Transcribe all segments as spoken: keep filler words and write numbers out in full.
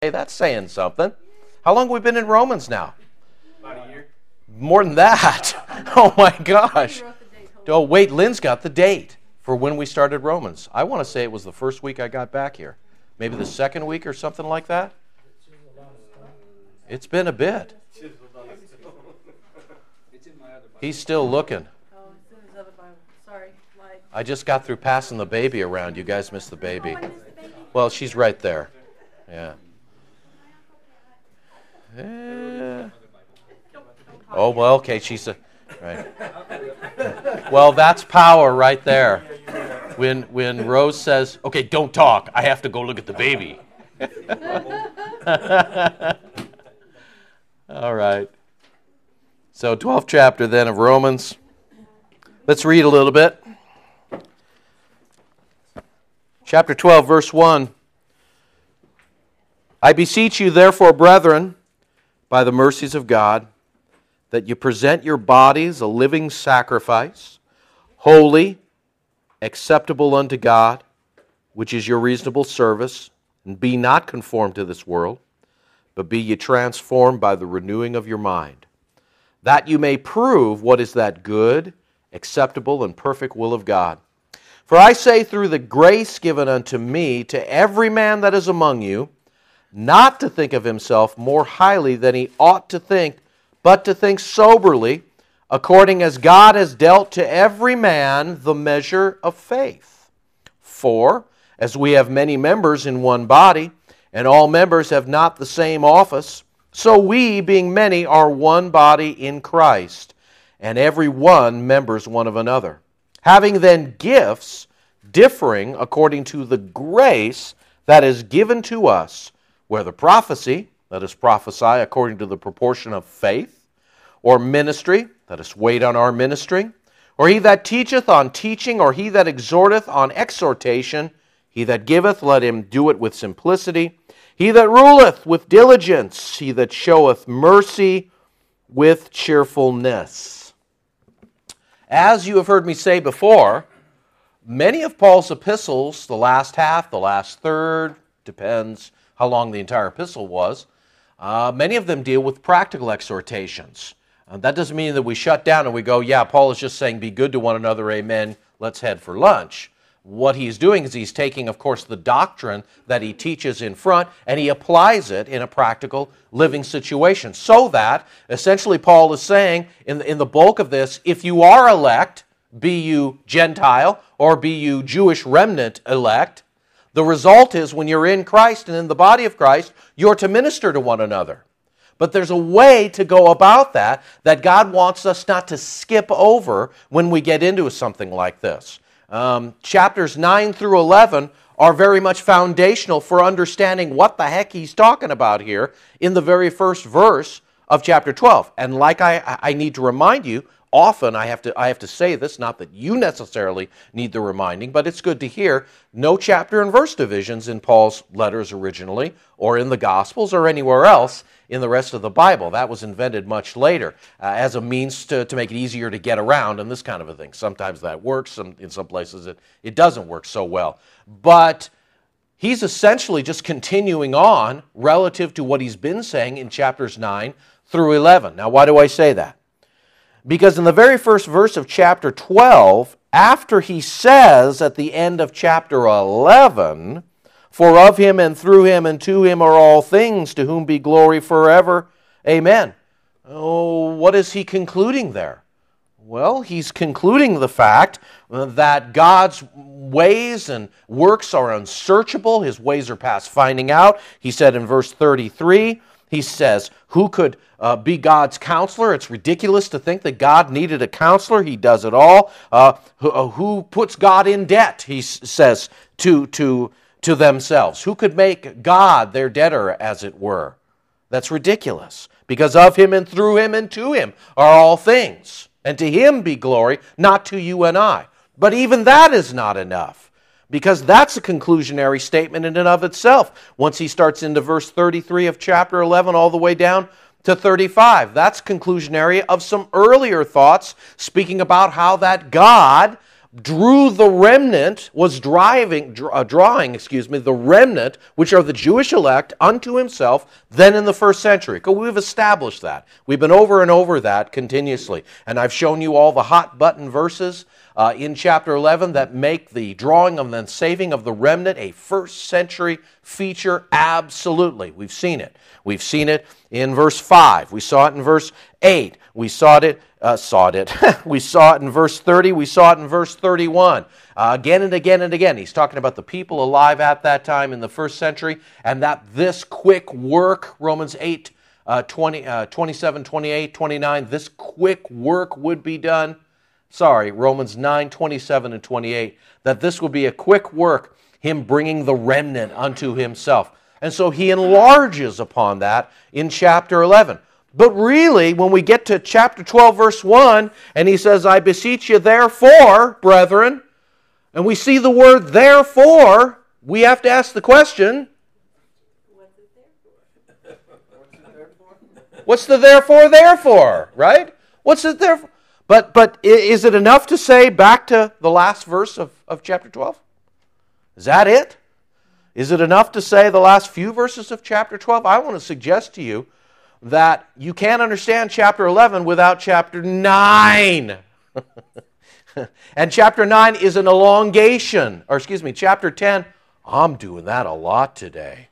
Hey, that's saying something. How long have we been in Romans now? About a year. More than that. Oh my gosh. Oh, wait, Lynn's got the date for when we started Romans. I want to say it was the first week I got back here. Maybe the second week or something like that. It's been a bit. He's still looking. Oh, it's in his other Bible. Sorry. Like. I just got through passing the baby around. You guys missed the baby. Oh, I missed the baby. Well, she's right there. Yeah. Yeah. Oh, well, okay, she's a, right. Well, that's power right there. When when Rose says, okay, don't talk, I have to go look at the baby. All right. So, twelfth chapter then of Romans. Let's read a little bit. Chapter twelve, verse one. I beseech you, therefore, brethren, by the mercies of God, that you present your bodies a living sacrifice, holy, acceptable unto God, which is your reasonable service, and be not conformed to this world, but be ye transformed by the renewing of your mind, that you may prove what is that good, acceptable, and perfect will of God. For I say through the grace given unto me, to every man that is among you, not to think of himself more highly than he ought to think, but to think soberly, according as God has dealt to every man the measure of faith. For, as we have many members in one body, and all members have not the same office, so we, being many, are one body in Christ, and every one members one of another. Having then gifts differing according to the grace that is given to us, whether prophecy, let us prophesy according to the proportion of faith, or ministry, let us wait on our ministering, or he that teacheth on teaching, or he that exhorteth on exhortation, he that giveth, let him do it with simplicity, he that ruleth with diligence, he that showeth mercy with cheerfulness. As you have heard me say before, many of Paul's epistles, the last half, the last third, depends how long the entire epistle was, uh, many of them deal with practical exhortations. Uh, that doesn't mean that we shut down and we go, yeah, Paul is just saying be good to one another, amen, let's head for lunch. What he's doing is he's taking, of course, the doctrine that he teaches in front and he applies it in a practical living situation. So that, essentially, Paul is saying in the, in the bulk of this, if you are elect, be you Gentile or be you Jewish remnant elect, the result is when you're in Christ and in the body of Christ, you're to minister to one another. But there's a way to go about that that God wants us not to skip over when we get into something like this. Um, chapters nine through eleven are very much foundational for understanding what the heck he's talking about here in the very first verse of chapter twelve. And like I, I need to remind you, often I have to I have to say this, not that you necessarily need the reminding, but it's good to hear, no chapter and verse divisions in Paul's letters originally, or in the Gospels, or anywhere else in the rest of the Bible. That was invented much later uh, as a means to, to make it easier to get around and this kind of a thing. Sometimes that works, some, in some places it, it doesn't work so well. But he's essentially just continuing on relative to what he's been saying in chapters nine through eleven. Now, why do I say that? Because in the very first verse of chapter twelve, after he says at the end of chapter eleven, for of him and through him and to him are all things, to whom be glory forever. Amen. Oh, what is he concluding there? Well, he's concluding the fact that God's ways and works are unsearchable. His ways are past finding out. He said in verse thirty-three, he says, who could uh, be God's counselor? It's ridiculous to think that God needed a counselor. He does it all. Uh, who, uh, who puts God in debt, he s- says, to, to, to themselves? Who could make God their debtor, as it were? That's ridiculous. Because of him and through him and to him are all things. And to him be glory, not to you and I. But even that is not enough. Because that's a conclusionary statement in and of itself. Once he starts into verse thirty-three of chapter eleven all the way down to thirty-five. That's conclusionary of some earlier thoughts speaking about how that God drew the remnant, was driving, uh, drawing, excuse me, the remnant, which are the Jewish elect, unto himself, then in the first century. Because we've established that. We've been over and over that continuously. And I've shown you all the hot button verses uh, in chapter eleven that make the drawing and then saving of the remnant a first century feature. Absolutely. We've seen it. We've seen it in verse five. We saw it in verse eight. We saw it, uh, saw it. we saw it in verse thirty. We saw it in verse thirty-one. Uh, again and again and again. He's talking about the people alive at that time in the first century, and that this quick work, Romans eight, uh, twenty, uh, twenty-seven, twenty-eight, twenty-nine, this quick work would be done. Sorry, Romans nine, twenty-seven and twenty-eight, that this would be a quick work, him bringing the remnant unto himself. And so he enlarges upon that in chapter eleven. But really, when we get to chapter twelve, verse one, and he says, I beseech you therefore, brethren, and we see the word therefore, we have to ask the question, What's it there for? what's the therefore therefore, right? What's it there for? But, but is it enough to say back to the last verse of, of chapter twelve? Is that it? Is it enough to say the last few verses of chapter twelve? I want to suggest to you that you can't understand chapter eleven without chapter nine. And chapter nine is an elongation, or excuse me, chapter ten, I'm doing that a lot today.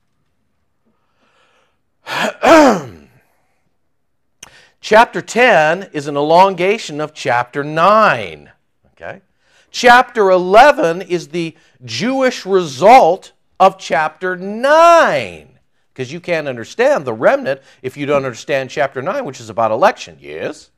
Chapter ten is an elongation of chapter nine. Okay? Chapter eleven is the Jewish result of chapter nine. Because you can't understand the remnant if you don't understand chapter nine, which is about election. Yes?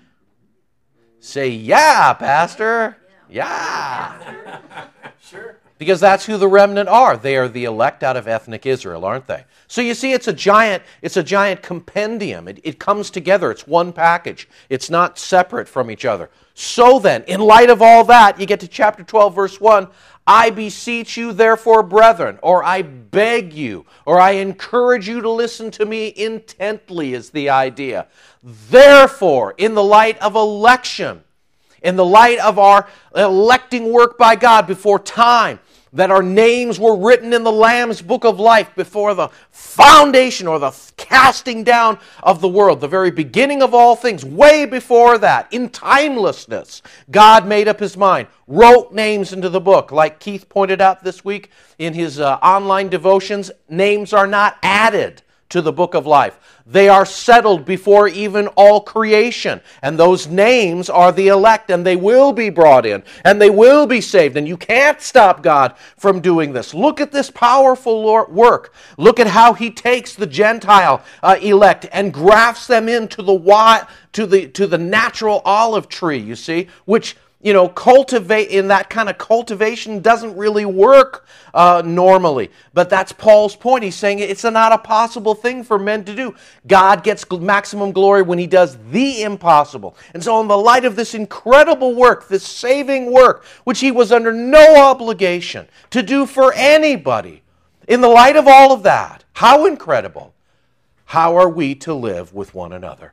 Say, yeah, Pastor. Yeah. Sure. Because that's who the remnant are. They are the elect out of ethnic Israel, aren't they? So you see, it's a giant, it's a giant compendium. It, it comes together. It's one package. It's not separate from each other. So then, in light of all that, you get to chapter twelve, verse one. I beseech you, therefore, brethren, or I beg you, or I encourage you to listen to me intently is the idea. Therefore, in the light of election, in the light of our electing work by God before time, that our names were written in the Lamb's book of life before the foundation or the casting down of the world, the very beginning of all things, way before that, in timelessness, God made up his mind, wrote names into the book. Like Keith pointed out this week in his uh, online devotions, names are not added to the book of life. They are settled before even all creation. And those names are the elect, and they will be brought in, and they will be saved. And you can't stop God from doing this. Look at this powerful work. Look at how he takes the Gentile uh, elect and grafts them into the wi- to the to the natural olive tree, you see, which you know, cultivate in that kind of cultivation doesn't really work uh, normally. But that's Paul's point. He's saying it's not a possible thing for men to do. God gets maximum glory when he does the impossible. And so in the light of this incredible work, this saving work, which he was under no obligation to do for anybody, in the light of all of that, how incredible, how are we to live with one another?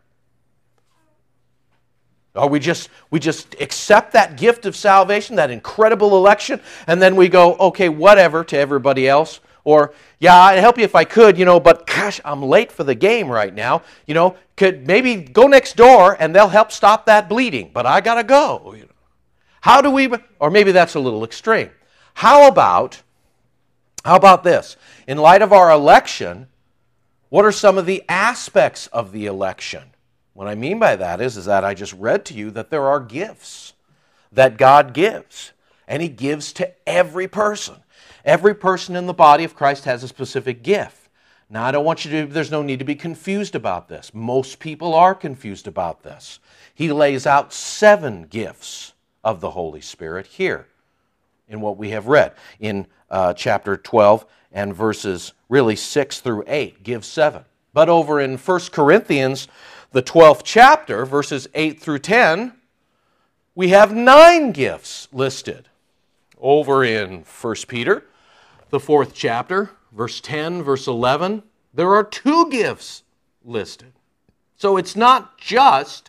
Or we just we just accept that gift of salvation, that incredible election, and then we go, okay, whatever, to everybody else. Or, yeah, I'd help you if I could, you know, but gosh, I'm late for the game right now. You know, could maybe go next door and they'll help stop that bleeding, but I gotta go. You know. How do we, or maybe that's a little extreme. How about, how about this? In light of our election, what are some of the aspects of the election? What I mean by that is, is that I just read to you that there are gifts that God gives. And he gives to every person. Every person in the body of Christ has a specific gift. Now, I don't want you to, there's no need to be confused about this. Most people are confused about this. He lays out seven gifts of the Holy Spirit here in what we have read. In uh, chapter twelve and verses really six through eight, give seven. But over in First Corinthians, the twelfth chapter, verses eight through ten, we have nine gifts listed. Over in First Peter, the fourth chapter, verse ten, verse eleven, there are two gifts listed. So it's not just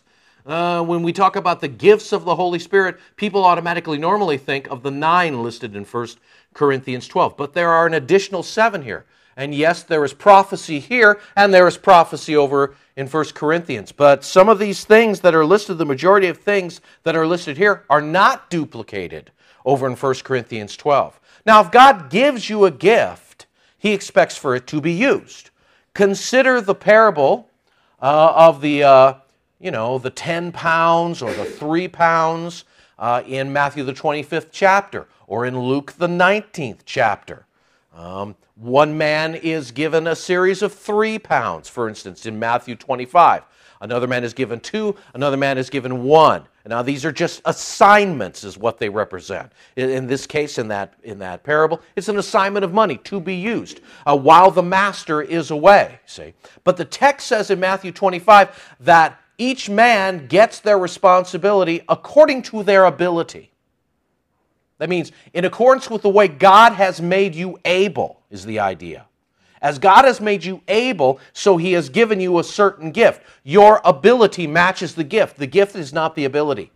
Uh, when we talk about the gifts of the Holy Spirit, people automatically normally think of the nine listed in First Corinthians twelve. But there are an additional seven here. And yes, there is prophecy here, and there is prophecy over in First Corinthians. But some of these things that are listed, the majority of things that are listed here, are not duplicated over in First Corinthians twelve. Now, if God gives you a gift, He expects for it to be used. Consider the parable uh, of the, uh, you know, the ten pounds or the three pounds uh, in Matthew the twenty-fifth chapter or in Luke the nineteenth chapter. Um, one man is given a series of three pounds, for instance, in Matthew twenty-five. Another man is given two, another man is given one. Now, these are just assignments is what they represent. In, in this case, in that, in that parable, it's an assignment of money to be used uh, while the master is away, see. But the text says in Matthew twenty-five that each man gets their responsibility according to their ability. That means in accordance with the way God has made you able is the idea. As God has made you able, so He has given you a certain gift. Your ability matches the gift. The gift is not the ability.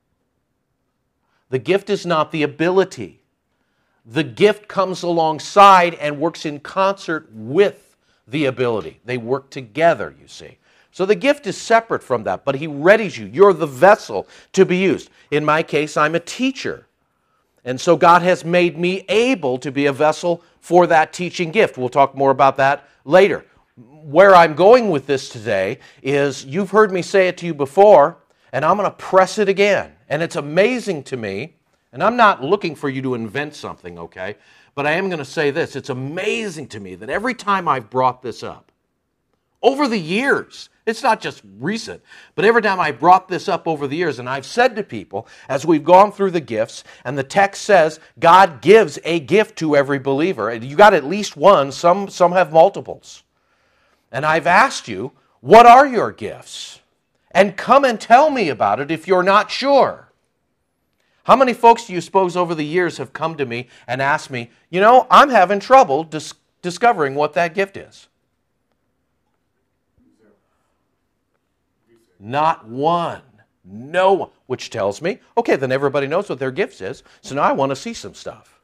The gift is not the ability. The gift comes alongside and works in concert with the ability. They work together, you see. So the gift is separate from that, but He readies you. You're the vessel to be used. In my case, I'm a teacher. And so God has made me able to be a vessel for that teaching gift. We'll talk more about that later. Where I'm going with this today is, you've heard me say it to you before, and I'm going to press it again. And it's amazing to me, and I'm not looking for you to invent something, okay? But I am going to say this. It's amazing to me that every time I've brought this up, over the years, it's not just recent, but every time I brought this up over the years, and I've said to people, as we've gone through the gifts, and the text says God gives a gift to every believer, and you got at least one, some, some have multiples. And I've asked you, what are your gifts? And come and tell me about it if you're not sure. How many folks do you suppose over the years have come to me and asked me, you know, I'm having trouble dis- discovering what that gift is? Not one. No one. Which tells me, okay, then everybody knows what their gifts is, so now I want to see some stuff.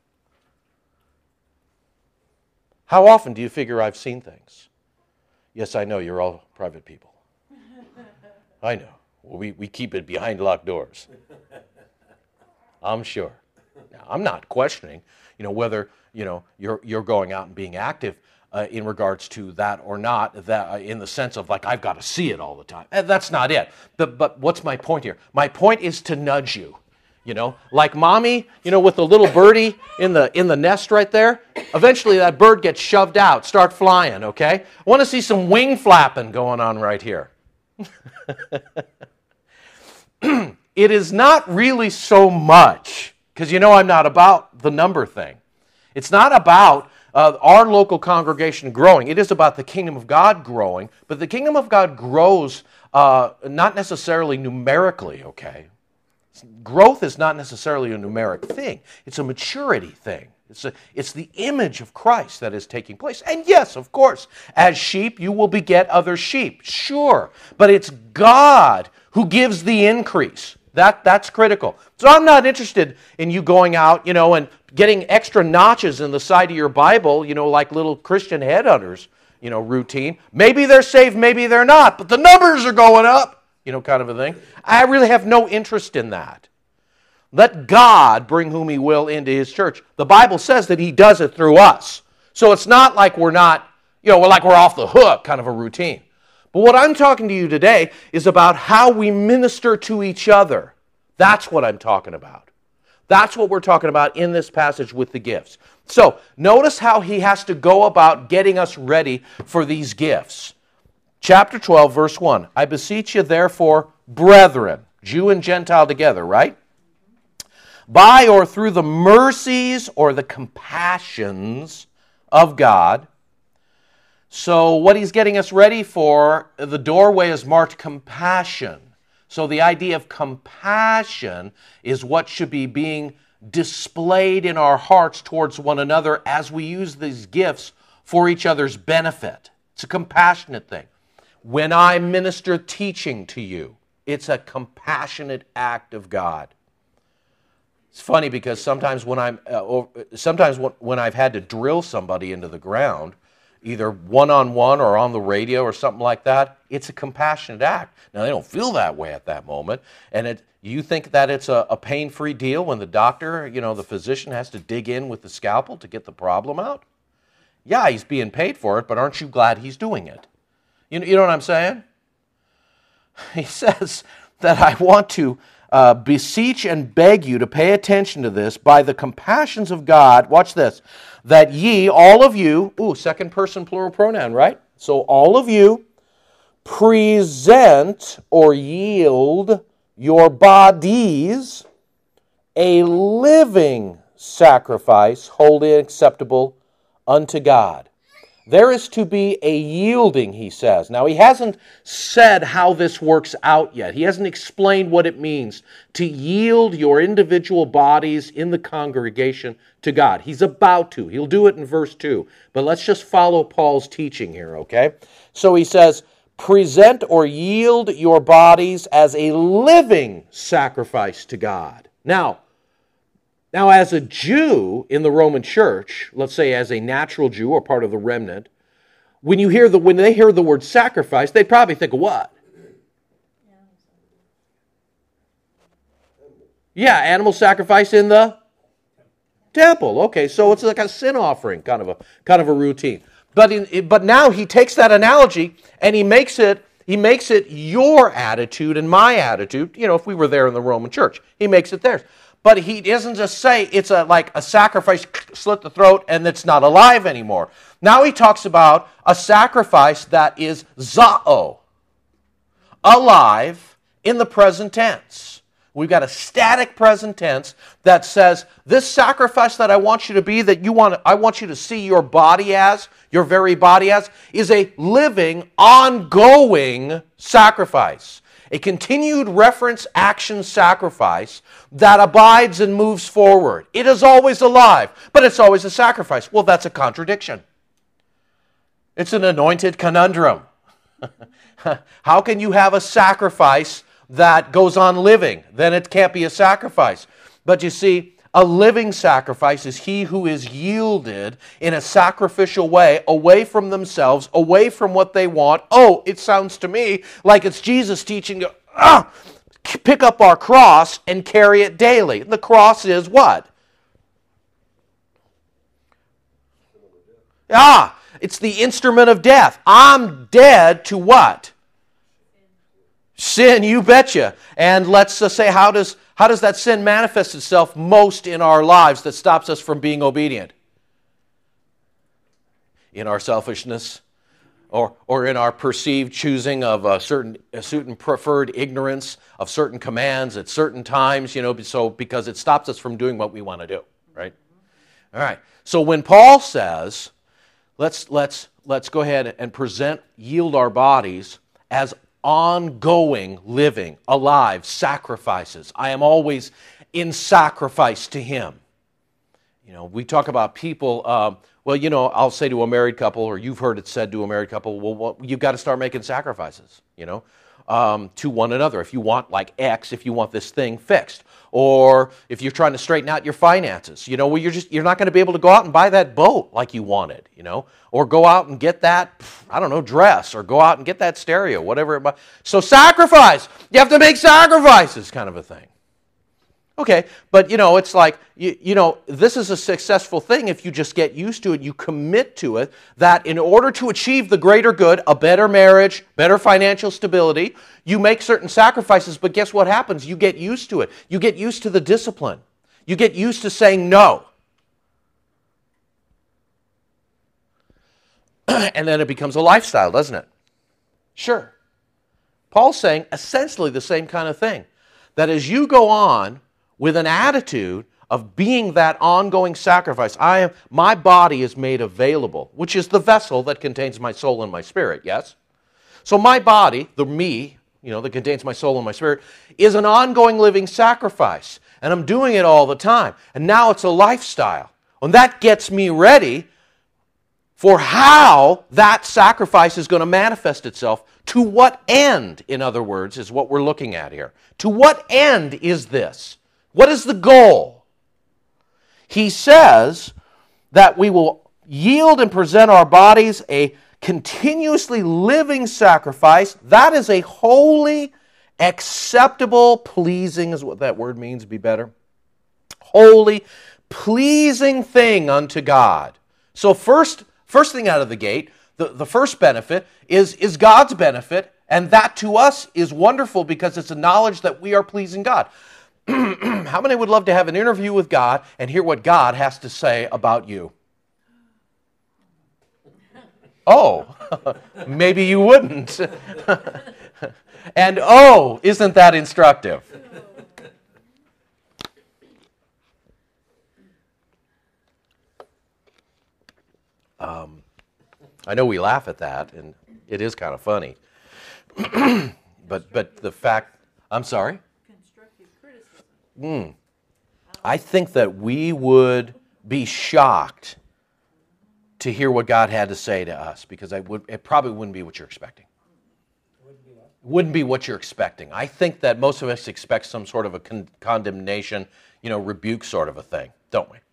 How often do you figure I've seen things? Yes, I know, you're all private people. I know. We, we keep it behind locked doors. I'm sure. Now, I'm not questioning, you know, whether, you know, you're you're going out and being active Uh, in regards to that or not, that uh, in the sense of like, I've got to see it all the time. And that's not it. But, but what's my point here? My point is to nudge you. You know, like mommy, you know, with the little birdie in the in the nest right there. Eventually that bird gets shoved out, start flying, okay? I want to see some wing flapping going on right here. It is not really so much, because you know I'm not about the number thing. It's not about Uh, our local congregation growing. It is about the kingdom of God growing, but the kingdom of God grows uh, not necessarily numerically, okay? Growth is not necessarily a numeric thing. It's a maturity thing. It's, a, it's the image of Christ that is taking place. And yes, of course, as sheep, you will beget other sheep, sure. But it's God who gives the increase. That, that's critical. So I'm not interested in you going out, you know, and getting extra notches in the side of your Bible, you know, like little Christian headhunters, you know, routine. Maybe they're saved, maybe they're not, but the numbers are going up, you know, kind of a thing. I really have no interest in that. Let God bring whom He will into His church. The Bible says that He does it through us. So it's not like we're not, you know, we're like we're off the hook kind of a routine. But what I'm talking to you today is about how we minister to each other. That's what I'm talking about. That's what we're talking about in this passage with the gifts. So, notice how he has to go about getting us ready for these gifts. Chapter twelve, verse one. I beseech you, therefore, brethren, Jew and Gentile together, right? By or through the mercies or the compassions of God. So what he's getting us ready for, the doorway is marked compassion. So the idea of compassion is what should be being displayed in our hearts towards one another as we use these gifts for each other's benefit. It's a compassionate thing. When I minister teaching to you, It's a compassionate act of God. It's funny because sometimes when I'm, uh, sometimes when, when I've had to drill somebody into the ground, either one-on-one or on the radio or something like that, it's a compassionate act. Now, they don't feel that way at that moment, and it, you think that it's a, a pain-free deal when the doctor, you know, the physician has to dig in with the scalpel to get the problem out? Yeah, he's being paid for it, but aren't you glad he's doing it? You know, you know what I'm saying? He says that I want to uh, beseech and beg you to pay attention to this by the compassions of God. Watch this. That ye, all of you, ooh, second person plural pronoun, right? So all of you present or yield your bodies a living sacrifice, holy and acceptable unto God. There is to be a yielding, he says. Now, he hasn't said how this works out yet. He hasn't explained what it means to yield your individual bodies in the congregation to God. He's about to. He'll do it in verse two. But let's just follow Paul's teaching here, okay? So he says, present or yield your bodies as a living sacrifice to God. Now, Now, as a Jew in the Roman Church, let's say as a natural Jew or part of the remnant, when you hear the when they hear the word sacrifice, they probably think of what? Yeah, animal sacrifice in the temple. Okay, so it's like a sin offering, kind of a kind of a routine. But in, but now he takes that analogy and he makes it he makes it your attitude and my attitude. You know, if we were there in the Roman Church, he makes it theirs. But he doesn't just say it's a like a sacrifice, slit the throat, and it's not alive anymore. Now he talks about a sacrifice that is zao, alive in the present tense. We've got a static present tense that says this sacrifice that I want you to be, that you want, I want you to see your body as, your very body as, is a living, ongoing sacrifice. A continued reference action sacrifice that abides and moves forward. It is always alive, but it's always a sacrifice. Well, that's a contradiction. It's an anointed conundrum. How can you have a sacrifice that goes on living? Then it can't be a sacrifice. But you see, a living sacrifice is he who is yielded in a sacrificial way, away from themselves, away from what they want. Oh, it sounds to me like it's Jesus teaching to ah, pick up our cross and carry it daily. The cross is what? Ah, it's the instrument of death. I'm dead to what? Sin, you betcha. And let's uh, say, how does how does that sin manifest itself most in our lives that stops us from being obedient? In our selfishness, or or in our perceived choosing of a certain a certain preferred ignorance of certain commands at certain times, you know, so because it stops us from doing what we want to do, right? All right. So when Paul says, let's let's let's go ahead and present, yield our bodies as ongoing, living, alive sacrifices. I am always in sacrifice to Him. You know, we talk about people, um, well, you know, I'll say to a married couple, or you've heard it said to a married couple, well, well you've got to start making sacrifices, you know, um, to one another. If you want like X, if you want this thing fixed, or if you're trying to straighten out your finances, you know, well, you're just, you're not going to be able to go out and buy that boat like you wanted, you know, or go out and get that, I don't know, dress, or go out and get that stereo, whatever it might. So sacrifice, you have to make sacrifices, kind of a thing. Okay, but you know, it's like, you, you know, this is a successful thing if you just get used to it, you commit to it, that in order to achieve the greater good, a better marriage, better financial stability, you make certain sacrifices, but guess what happens? You get used to it. You get used to the discipline. You get used to saying no. And then it becomes a lifestyle, doesn't it? Sure. Paul's saying essentially the same kind of thing. That as you go on with an attitude of being that ongoing sacrifice, I am, my body is made available, which is the vessel that contains my soul and my spirit, yes? So my body, the me, you know, that contains my soul and my spirit, is an ongoing living sacrifice. And I'm doing it all the time. And now it's a lifestyle. And that gets me ready for how that sacrifice is going to manifest itself. To what end, in other words, is what we're looking at here. To what end is this? What is the goal? He says that we will yield and present our bodies a continuously living sacrifice. That is a holy, acceptable, pleasing is what that word means, be better. Holy, pleasing thing unto God. So first, first thing out of the gate, the, the first benefit is, is God's benefit, and that to us is wonderful because it's a knowledge that we are pleasing God. How many would love to have an interview with God and hear what God has to say about you? Oh, maybe you wouldn't. And oh, isn't that instructive? Um, I know we laugh at that, and it is kind of funny. but but the fact, I'm sorry? Constructive criticism. Mm. I think that we would be shocked to hear what God had to say to us, because I would, it probably wouldn't be what you're expecting. Wouldn't be what you're expecting. I think that most of us expect some sort of a con- condemnation, you know, rebuke sort of a thing, don't we?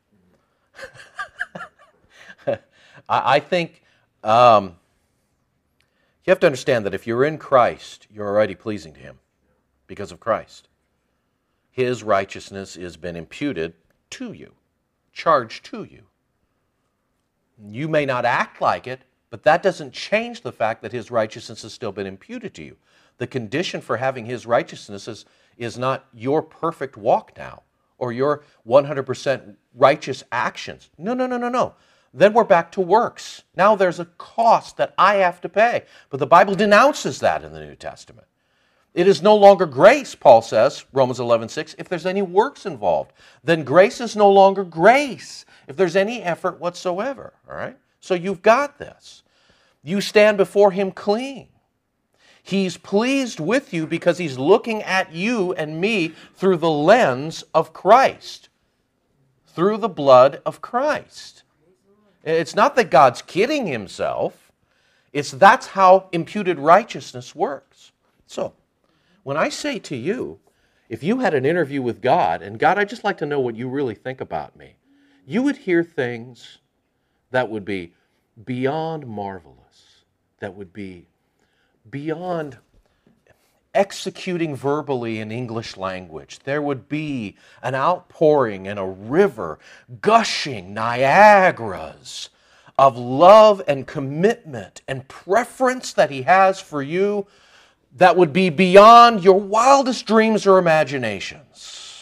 I, I think um, you have to understand that if you're in Christ, you're already pleasing to Him because of Christ. His righteousness has been imputed to you, charged to you. You may not act like it, but that doesn't change the fact that His righteousness has still been imputed to you. The condition for having His righteousness is, is not your perfect walk now or your one hundred percent righteous actions. No, no, no, no, no. Then we're back to works. Now there's a cost that I have to pay. But the Bible denounces that in the New Testament. It is no longer grace, Paul says, Romans eleven six, if there's any works involved. Then grace is no longer grace if there's any effort whatsoever. All right? So you've got this. You stand before Him clean. He's pleased with you because He's looking at you and me through the lens of Christ, through the blood of Christ. It's not that God's kidding Himself. It's that's how imputed righteousness works. So, when I say to you, if you had an interview with God, and God, I'd just like to know what you really think about me, you would hear things that would be beyond marvelous, that would be beyond executing verbally in English language. There would be an outpouring and a river, gushing Niagaras of love and commitment and preference that He has for you that would be beyond your wildest dreams or imaginations.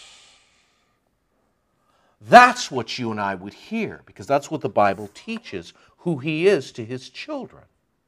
That's what you and I would hear, because that's what the Bible teaches who He is to His children.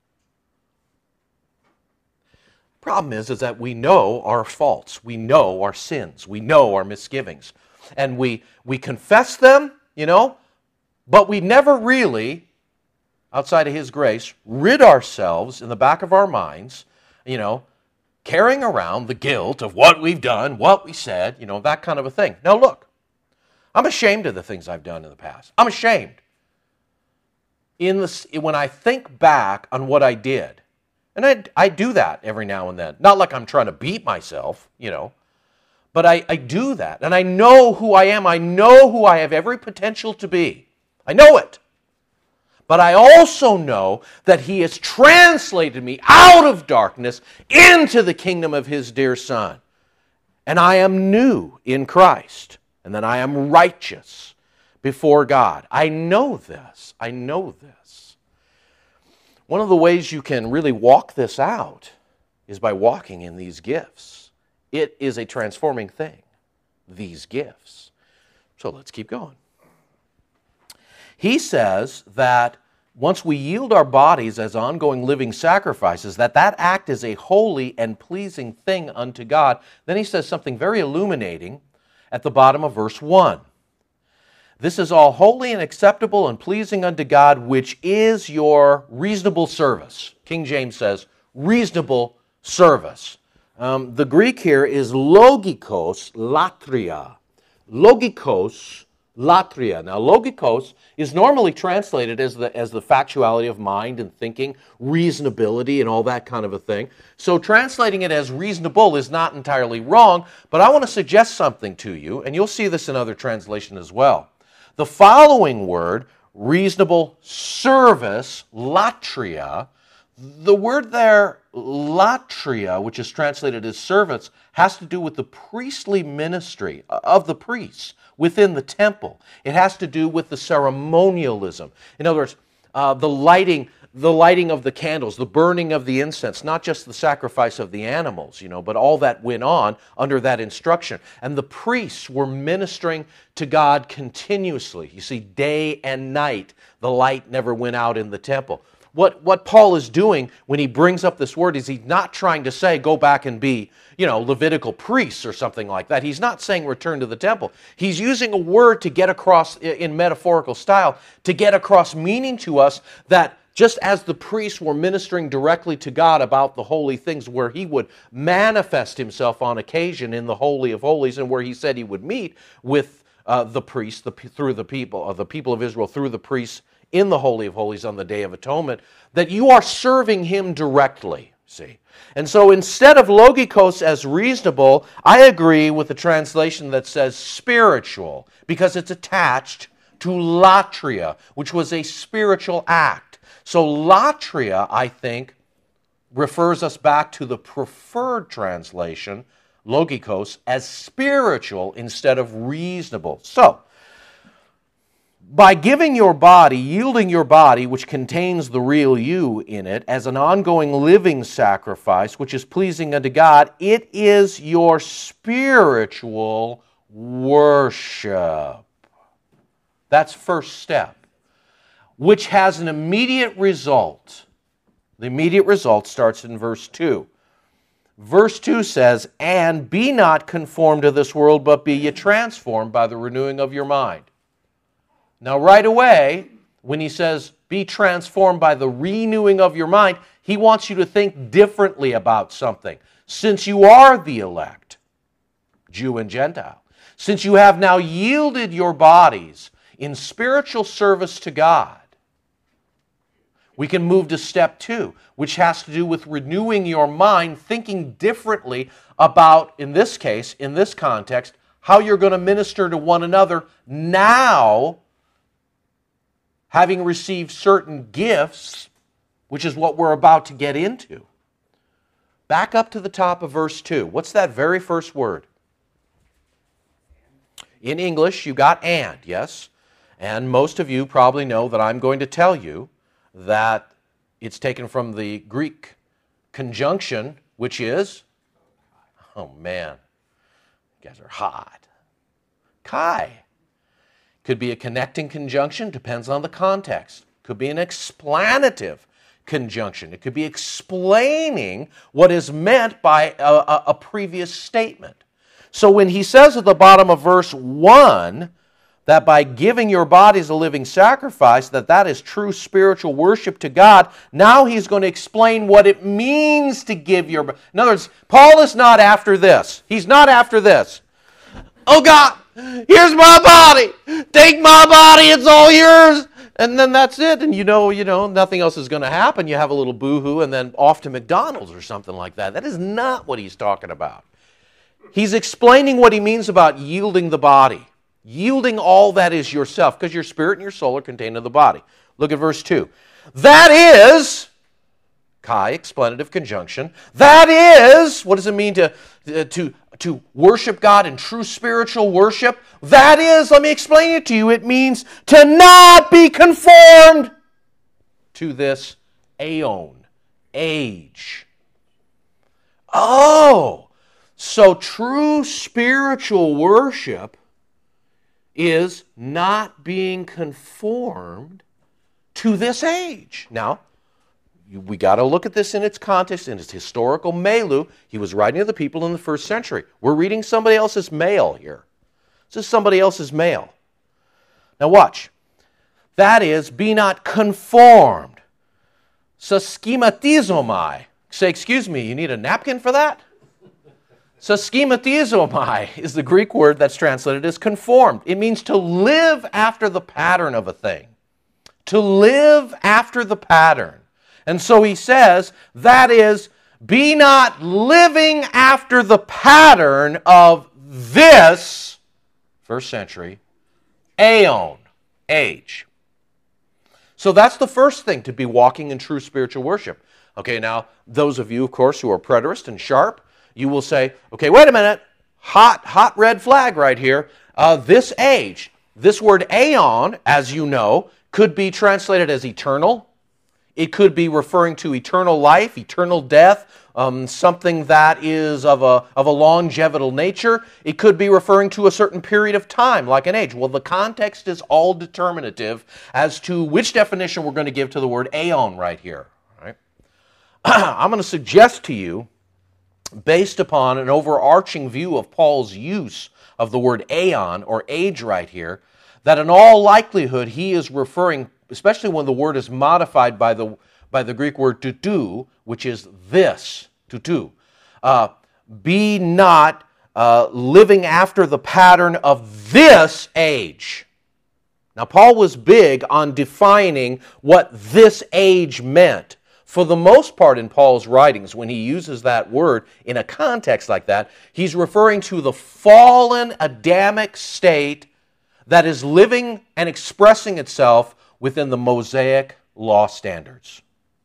Problem is, is that we know our faults, we know our sins, we know our misgivings, and we we confess them, you know, but we never really, outside of His grace, rid ourselves in the back of our minds, you know, carrying around the guilt of what we've done, what we said, you know, that kind of a thing. Now look, I'm ashamed of the things I've done in the past. I'm ashamed. In the, when I think back on what I did, and I, I do that every now and then. Not like I'm trying to beat myself, you know, but I, I do that. And I know who I am. I know who I have every potential to be. I know it. But I also know that He has translated me out of darkness into the kingdom of His dear Son. And I am new in Christ. And that I am righteous before God. I know this. I know this. One of the ways you can really walk this out is by walking in these gifts. It is a transforming thing, these gifts. So let's keep going. He says that once we yield our bodies as ongoing living sacrifices, that that act is a holy and pleasing thing unto God. Then he says something very illuminating at the bottom of verse one. This is all holy and acceptable and pleasing unto God, which is your reasonable service. King James says, reasonable service. Um, the Greek here is logikos latria. Logikos latria. Now, logikos is normally translated as the, as the factuality of mind and thinking, reasonability and all that kind of a thing. So translating it as reasonable is not entirely wrong, but I want to suggest something to you, and you'll see this in other translations as well. The following word, reasonable service, latria, the word there, latria, which is translated as servants, has to do with the priestly ministry of the priests within the temple. It has to do with the ceremonialism. In other words, uh, the lighting, the lighting of the candles, the burning of the incense, not just the sacrifice of the animals, you know, but all that went on under that instruction. And the priests were ministering to God continuously. You see, day and night, the light never went out in the temple. What, what Paul is doing when he brings up this word is he's not trying to say, go back and be, you know, Levitical priests or something like that. He's not saying return to the temple. He's using a word to get across, in metaphorical style, to get across meaning to us that just as the priests were ministering directly to God about the holy things where he would manifest himself on occasion in the Holy of Holies and where he said he would meet with uh, the priests the, through the people, uh, the people of Israel through the priests in the Holy of Holies on the Day of Atonement, that you are serving him directly, see. And so instead of logikos as reasonable, I agree with the translation that says spiritual, because it's attached to latria, which was a spiritual act. So latria, I think, refers us back to the preferred translation, logikos, as spiritual instead of reasonable. So, by giving your body, yielding your body, which contains the real you in it, as an ongoing living sacrifice, which is pleasing unto God, it is your spiritual worship. That's first step, which has an immediate result. The immediate result starts in verse two. Verse two says, and be not conformed to this world, but be ye transformed by the renewing of your mind. Now, right away, when he says, be transformed by the renewing of your mind, he wants you to think differently about something. Since you are the elect, Jew and Gentile, since you have now yielded your bodies in spiritual service to God, we can move to step two, which has to do with renewing your mind, thinking differently about, in this case, in this context, how you're going to minister to one another now, having received certain gifts, which is what we're about to get into. Back up to the top of verse two. What's that very first word? In English, you got and, yes? And most of you probably know that I'm going to tell you that it's taken from the Greek conjunction, which is, oh man, you guys are hot. Kai. Could be a connecting conjunction, depends on the context. Could be an explanative conjunction. It could be explaining what is meant by a, a, a previous statement. So when he says at the bottom of verse one that by giving your bodies a living sacrifice, that that is true spiritual worship to God, now he's going to explain what it means to give your... In other words, Paul is not after this. He's not after this. Oh God, here's my body. Take my body, it's all yours. And then that's it. And you know, you know, nothing else is going to happen. You have a little boo-hoo and then off to McDonald's or something like that. That is not what he's talking about. He's explaining what he means about yielding the body. Yielding all that is yourself, because your spirit and your soul are contained in the body. Look at verse two. That is, Kai, explanative conjunction, that is, what does it mean to, to, to worship God in true spiritual worship? That is, let me explain it to you, it means to not be conformed to this aeon, age. Oh, so true spiritual worship is not being conformed to this age. Now, we got to look at this in its context, in its historical milieu. He was writing to the people in the first century. We're reading somebody else's mail here. This is somebody else's mail. Now watch. That is, be not conformed. Sa schematizomai. Say, excuse me, you need a napkin for that? So schematizomai is the Greek word that's translated as conformed. It means to live after the pattern of a thing. To live after the pattern. And so he says, that is, be not living after the pattern of this, first century, aeon, age. So that's the first thing, to be walking in true spiritual worship. Okay, now, those of you, of course, who are preterist and sharp, you will say, okay, wait a minute, hot, hot red flag right here. Uh, this age, this word aeon, as you know, could be translated as eternal. It could be referring to eternal life, eternal death, um, something that is of a, of a longevital nature. It could be referring to a certain period of time, like an age. Well, the context is all determinative as to which definition we're going to give to the word aeon right here. Right? I'm going to suggest to you, based upon an overarching view of Paul's use of the word aeon, or age right here, that in all likelihood he is referring, especially when the word is modified by the by the Greek word tutu, which is this, tutu. Uh, be not uh, living after the pattern of this age. Now, Paul was big on defining what this age meant. For the most part in Paul's writings, when he uses that word in a context like that, he's referring to the fallen Adamic state that is living and expressing itself within the Mosaic law standards.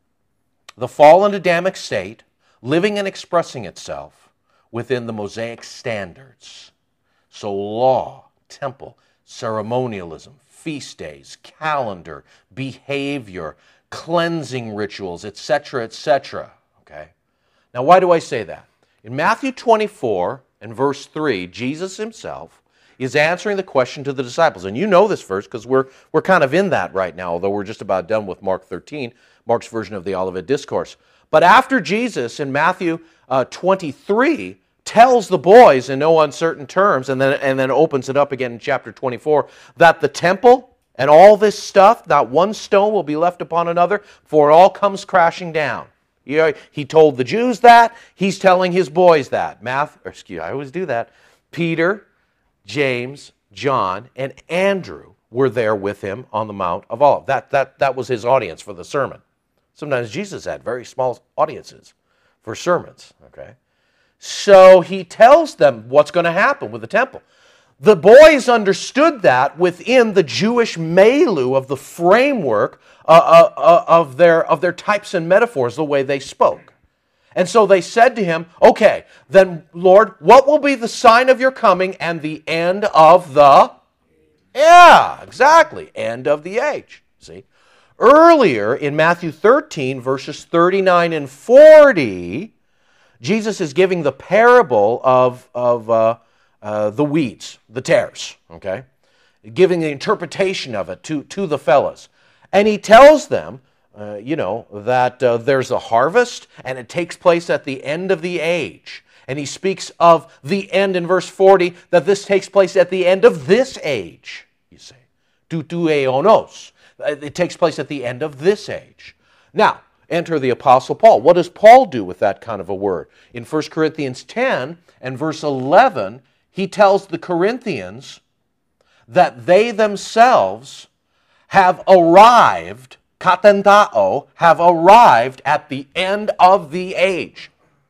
The fallen Adamic state living and expressing itself within the Mosaic standards. So law, temple, ceremonialism, feast days, calendar, behavior, cleansing rituals, et cetera, et cetera. Okay? Now, why do I say that? In Matthew twenty-four and verse three, Jesus himself is answering the question to the disciples. And you know this verse because we're, we're kind of in that right now, although we're just about done with Mark thirteen, Mark's version of the Olivet Discourse. But after Jesus in Matthew uh, twenty-three tells the boys in no uncertain terms, and then, and then opens it up again in chapter twenty-four, that the temple and all this stuff, not one stone will be left upon another, for it all comes crashing down. You know, he told the Jews that. He's telling his boys that. Math, or excuse, I always do that. Peter, James, John, and Andrew were there with him on the Mount of Olives. That, that, that was his audience for the sermon. Sometimes Jesus had very small audiences for sermons. Okay, so he tells them what's going to happen with the temple. The boys understood that within the Jewish milieu of the framework uh, uh, of, their, of their types and metaphors, the way they spoke. And so they said to him, okay, then, Lord, what will be the sign of your coming and the end of the... Yeah, exactly, end of the age. See? Earlier in Matthew thirteen, verses thirty-nine and forty, Jesus is giving the parable of... of uh, Uh, the weeds, the tares, okay? Giving the interpretation of it to, to the fellas. And he tells them, uh, you know, that uh, there's a harvest and it takes place at the end of the age. And he speaks of the end in verse forty, that this takes place at the end of this age, you see. Tutu aeonos. It takes place at the end of this age. Now, enter the Apostle Paul. What does Paul do with that kind of a word? In First Corinthians ten and verse eleven, he tells the Corinthians that they themselves have arrived, katentao, have arrived at the end of the age.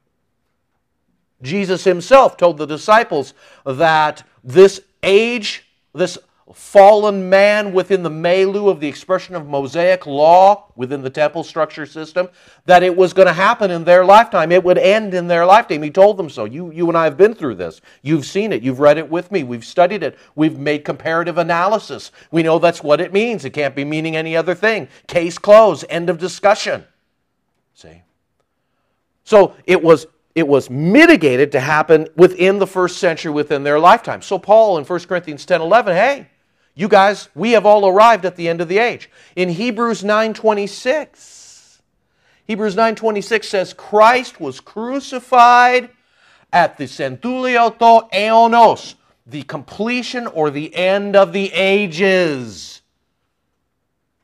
Jesus himself told the disciples that this age, this fallen man within the milieu of the expression of Mosaic law within the temple structure system, that it was going to happen in their lifetime. It would end in their lifetime. He told them so. You, you and I have been through this. You've seen it. You've read it with me. We've studied it. We've made comparative analysis. We know that's what it means. It can't be meaning any other thing. Case closed. End of discussion. See? So it was It was mitigated to happen within the first century, within their lifetime. So Paul in First Corinthians ten eleven, hey, you guys, we have all arrived at the end of the age. In Hebrews nine twenty-six, Hebrews nine twenty-six says, Christ was crucified at the centulio to aeonos, the completion or the end of the ages.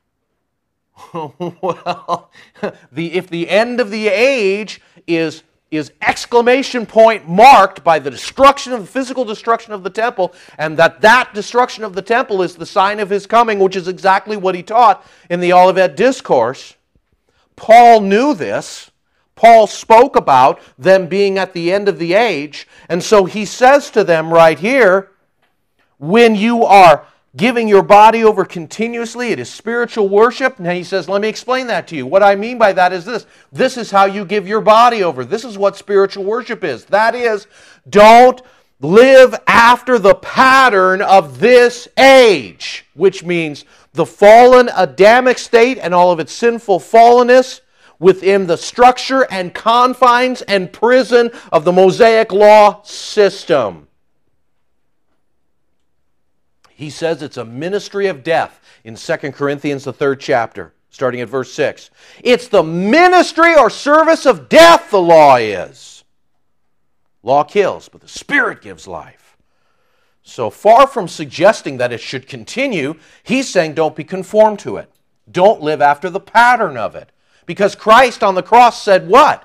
Well, the, if the end of the age is is exclamation point marked by the destruction of the physical destruction of the temple, and that that destruction of the temple is the sign of his coming, which is exactly what he taught in the Olivet Discourse. Paul knew this. Paul spoke about them being at the end of the age, and so he says to them right here, when you are giving your body over continuously, it is spiritual worship. Now he says, let me explain that to you. What I mean by that is this. This is how you give your body over. This is what spiritual worship is. That is, don't live after the pattern of this age, which means the fallen Adamic state and all of its sinful fallenness within the structure and confines and prison of the Mosaic law system. He says it's a ministry of death in Second Corinthians, the third chapter, starting at verse six. It's the ministry or service of death, the law is. Law kills, but the Spirit gives life. So far from suggesting that it should continue, he's saying don't be conformed to it. Don't live after the pattern of it. Because Christ on the cross said what?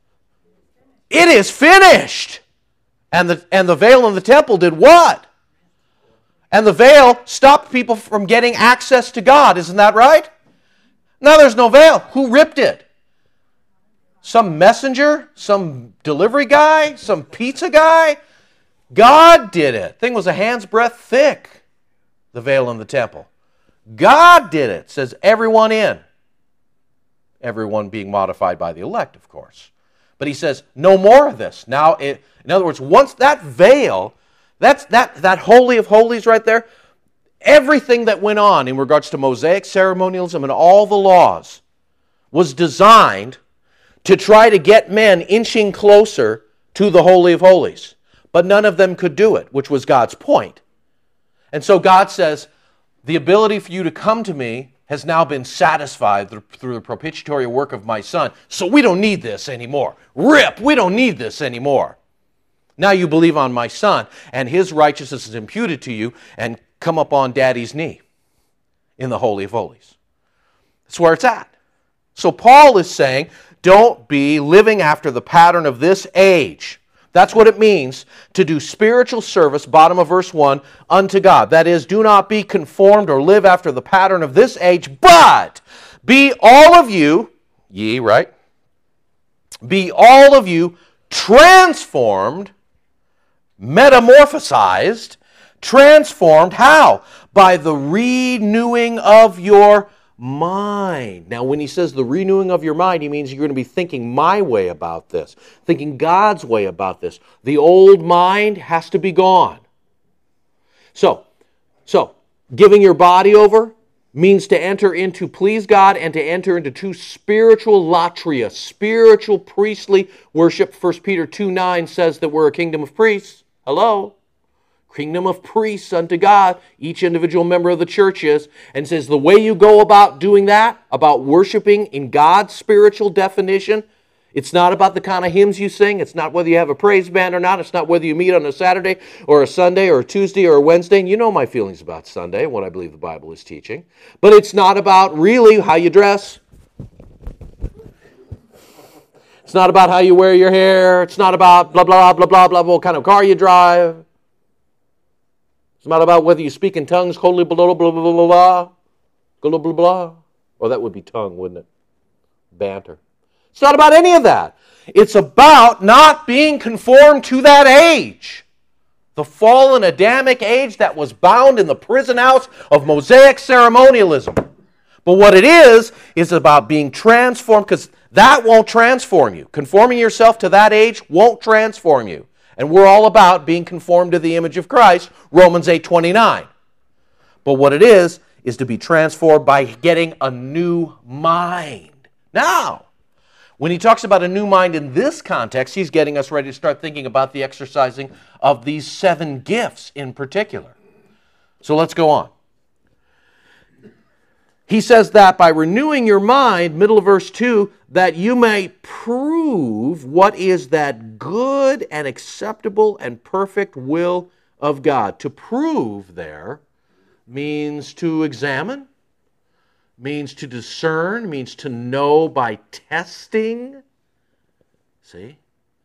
It is finished. And the, and the veil in the temple did what? And the veil stopped people from getting access to God. Isn't that right? Now there's no veil. Who ripped it? Some messenger? Some delivery guy? Some pizza guy? God did it. Thing was a hand's breadth thick, the veil in the temple. God did it, says everyone in. Everyone being modified by the elect, of course. But he says, no more of this. Now, it, in other words, once that veil... That's that, that Holy of Holies right there. Everything that went on in regards to Mosaic ceremonialism and all the laws was designed to try to get men inching closer to the Holy of Holies. But none of them could do it, which was God's point. And so God says, the ability for you to come to me has now been satisfied through the propitiatory work of my Son. So we don't need this anymore. Rip, we don't need this anymore. Now you believe on my Son, and his righteousness is imputed to you, and come up on Daddy's knee in the Holy of Holies. That's where it's at. So Paul is saying, don't be living after the pattern of this age. That's what it means to do spiritual service, bottom of verse one, unto God. That is, do not be conformed or live after the pattern of this age, but be all of you, ye, right? Be all of you transformed, metamorphosized, transformed, how? By the renewing of your mind. Now, when he says the renewing of your mind, he means you're going to be thinking my way about this, thinking God's way about this. The old mind has to be gone. So, so giving your body over means to enter into please God and to enter into two spiritual latria, spiritual priestly worship. First Peter two nine says that we're a kingdom of priests. Hello? Kingdom of priests unto God, each individual member of the church is, and says the way you go about doing that, about worshiping in God's spiritual definition, it's not about the kind of hymns you sing, it's not whether you have a praise band or not, it's not whether you meet on a Saturday or a Sunday or a Tuesday or a Wednesday, and you know my feelings about Sunday, what I believe the Bible is teaching, but it's not about really how you dress. It's not about how you wear your hair, it's not about blah, blah, blah, blah, blah, what kind of car you drive. It's not about whether you speak in tongues, blah, blah, blah, blah, blah, blah, blah, blah, blah. Or that would be tongue, wouldn't it? Banter. It's not about any of that. It's about not being conformed to that age. The fallen Adamic age that was bound in the prison house of Mosaic ceremonialism. But what it is, is about being transformed, because that won't transform you. Conforming yourself to that age won't transform you. And we're all about being conformed to the image of Christ, Romans eight twenty-nine. But what it is, is to be transformed by getting a new mind. Now, when he talks about a new mind in this context, he's getting us ready to start thinking about the exercising of these seven gifts in particular. So let's go on. He says that by renewing your mind, middle of verse two, that you may prove what is that good and acceptable and perfect will of God. To prove there means to examine, means to discern, means to know by testing. See?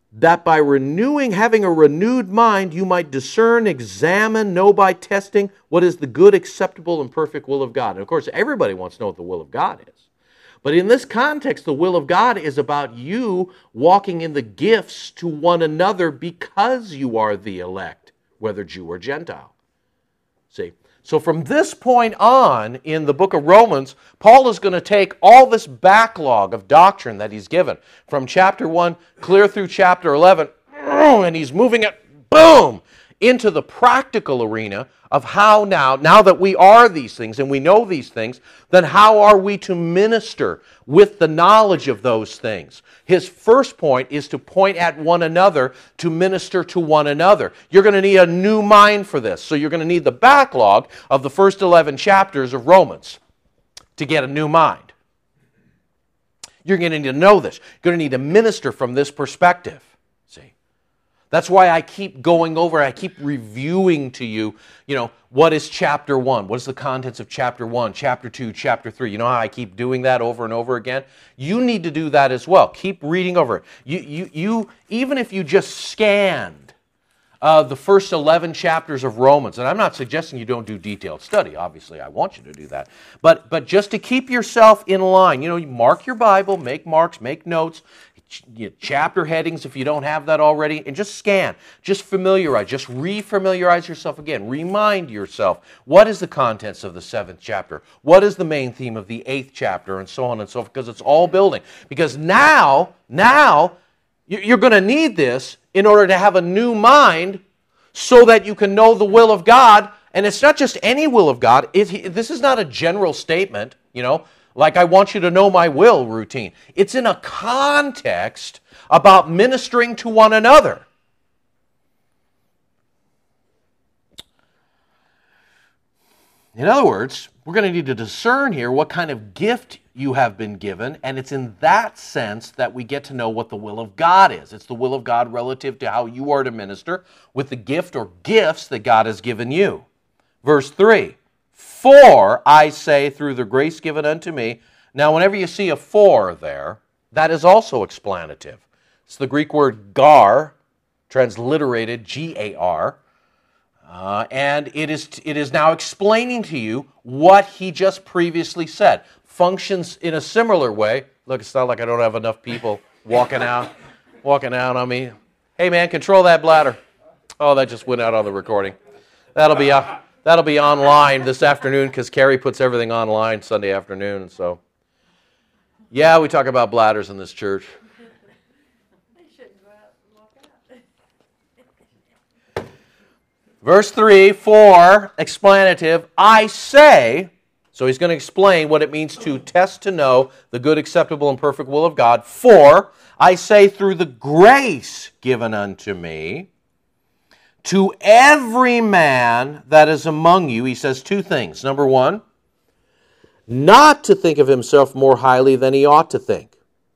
that by renewing, having a renewed mind, you might discern, examine, know by testing what is the good, acceptable, and perfect will of God. And of course, everybody wants to know what the will of God is. But in this context, the will of God is about you walking in the gifts to one another because you are the elect, whether Jew or Gentile. See? So from this point on in the book of Romans, Paul is going to take all this backlog of doctrine that he's given from chapter one clear through chapter eleven, and he's moving it, boom, into the practical arena of how now, now that we are these things and we know these things, then how are we to minister with the knowledge of those things? His first point is to point at one another, to minister to one another. You're going to need a new mind for this. So you're going to need the backlog of the first eleven chapters of Romans to get a new mind. You're going to need to know this. You're going to need to minister from this perspective. See? That's why I keep going over, I keep reviewing to you, you know, what is chapter one? What is the contents of chapter one, chapter two, chapter three? You know how I keep doing that over and over again? You need to do that as well. Keep reading over it. You, you, you, even if you just scanned uh, the first eleven chapters of Romans, and I'm not suggesting you don't do detailed study. Obviously, I want you to do that. But, but just to keep yourself in line, you know, you mark your Bible, make marks, make notes, chapter headings if you don't have that already, and just scan, just familiarize, just re-familiarize yourself again. Remind yourself, what is the contents of the seventh chapter? What is the main theme of the eighth chapter? And so on and so forth, because it's all building. Because now, now, you're going to need this in order to have a new mind so that you can know the will of God. And it's not just any will of God. It, this is not a general statement, you know, like I want you to know my will routine. It's in a context about ministering to one another. In other words, we're going to need to discern here what kind of gift you have been given, and it's in that sense that we get to know what the will of God is. It's the will of God relative to how you are to minister with the gift or gifts that God has given you. Verse three. For, I say, through the grace given unto me. Now, whenever you see a for there, that is also explanative. It's the Greek word gar, transliterated G A R, uh, and it is, it is now explaining to you what he just previously said. Functions in a similar way. Look, it's not like I don't have enough people walking out, walking out on me. Hey, man, control that bladder. Oh, that just went out on the recording. That'll be uh, that'll be online this afternoon because Carrie puts everything online Sunday afternoon. And so, yeah, we talk about bladders in this church. They shouldn't go out and walk out. Verse three, for, explanative, I say, so he's going to explain what it means to test to know the good, acceptable, and perfect will of God. For, I say, through the grace given unto me, to every man that is among you, he says two things. Number one, not to think of himself more highly than he ought to think.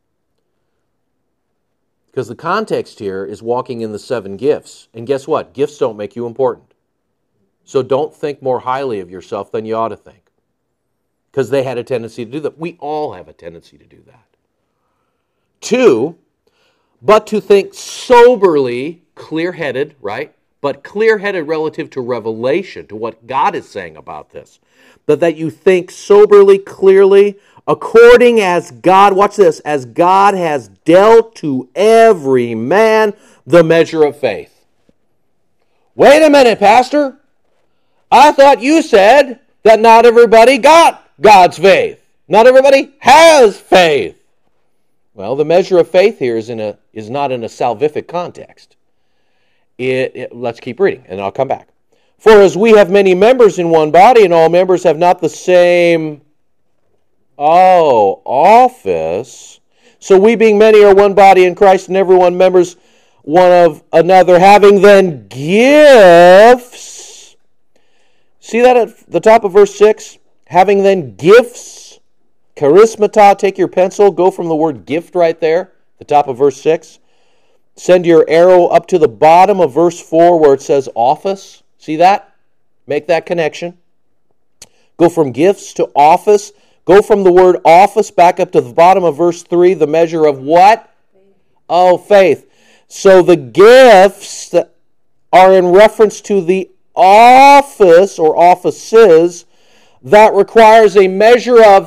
Because the context here is walking in the seven gifts. And guess what? Gifts don't make you important. So don't think more highly of yourself than you ought to think. Because they had a tendency to do that. We all have a tendency to do that. Two, but to think soberly, clear-headed, right? But clear-headed relative to revelation, to what God is saying about this. But that you think soberly, clearly, according as God, watch this, as God has dealt to every man the measure of faith. Wait a minute, Pastor. I thought you said that not everybody got God's faith. Not everybody has faith. Well, the measure of faith here is in a is not in a salvific context. It, it, let's keep reading, and I'll come back. For as we have many members in one body, and all members have not the same, oh, office, so we being many are one body in Christ, and everyone members one of another, having then gifts. See that at the top of verse six? Having then gifts, charismata, take your pencil, go from the word gift right there, the top of verse six. Send your arrow up to the bottom of verse four where it says office. See that? Make that connection. Go from gifts to office. Go from the word office back up to the bottom of verse three, the measure of what? Faith. Oh, faith. So the gifts that are in reference to the office or offices that requires a measure of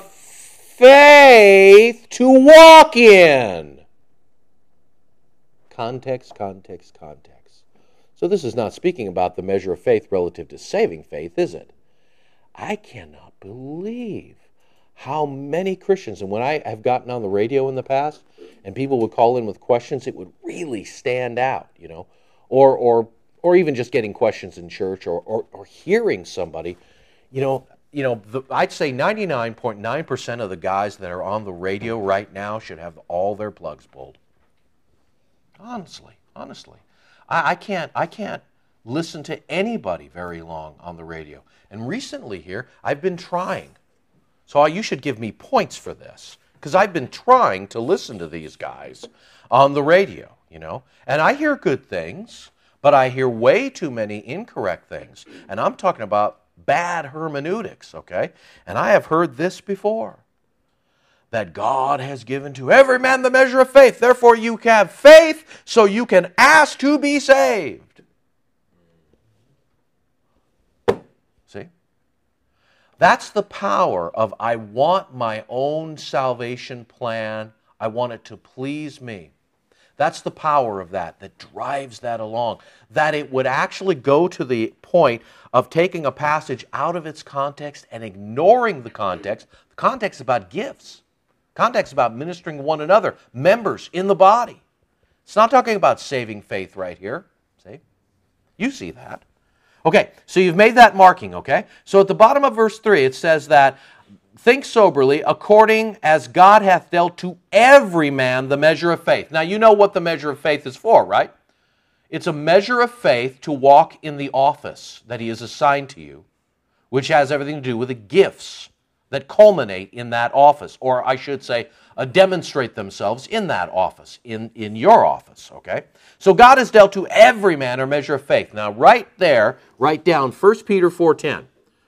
faith to walk in. Context, context, context. So this is not speaking about the measure of faith relative to saving faith, is it? I cannot believe how many Christians, and when I have gotten on the radio in the past, and people would call in with questions, it would really stand out, you know, or or or even just getting questions in church, or or, or hearing somebody, you know, you know, the, I'd say ninety-nine point nine percent of the guys that are on the radio right now should have all their plugs pulled. Honestly, honestly, I, I can't I can't listen to anybody very long on the radio. And recently here, I've been trying. So you should give me points for this, because I've been trying to listen to these guys on the radio, you know. And I hear good things, but I hear way too many incorrect things. And I'm talking about bad hermeneutics, okay? And I have heard this before, that God has given to every man the measure of faith. Therefore you have faith so you can ask to be saved. See? That's the power of I want my own salvation plan. I want it to please me. That's the power of that, that drives that along. That it would actually go to the point of taking a passage out of its context and ignoring the context. The context is about gifts. Context is about ministering to one another, members in the body. It's not talking about saving faith right here. See? You see that. Okay, so you've made that marking, okay? So at the bottom of verse three, it says that, think soberly, according as God hath dealt to every man the measure of faith. Now, you know what the measure of faith is for, right? It's a measure of faith to walk in the office that He has assigned to you, which has everything to do with the gifts that culminate in that office, or I should say, uh, demonstrate themselves in that office, in, in your office, okay? So God has dealt to every man a measure of faith. Now, right there, write down First Peter four ten.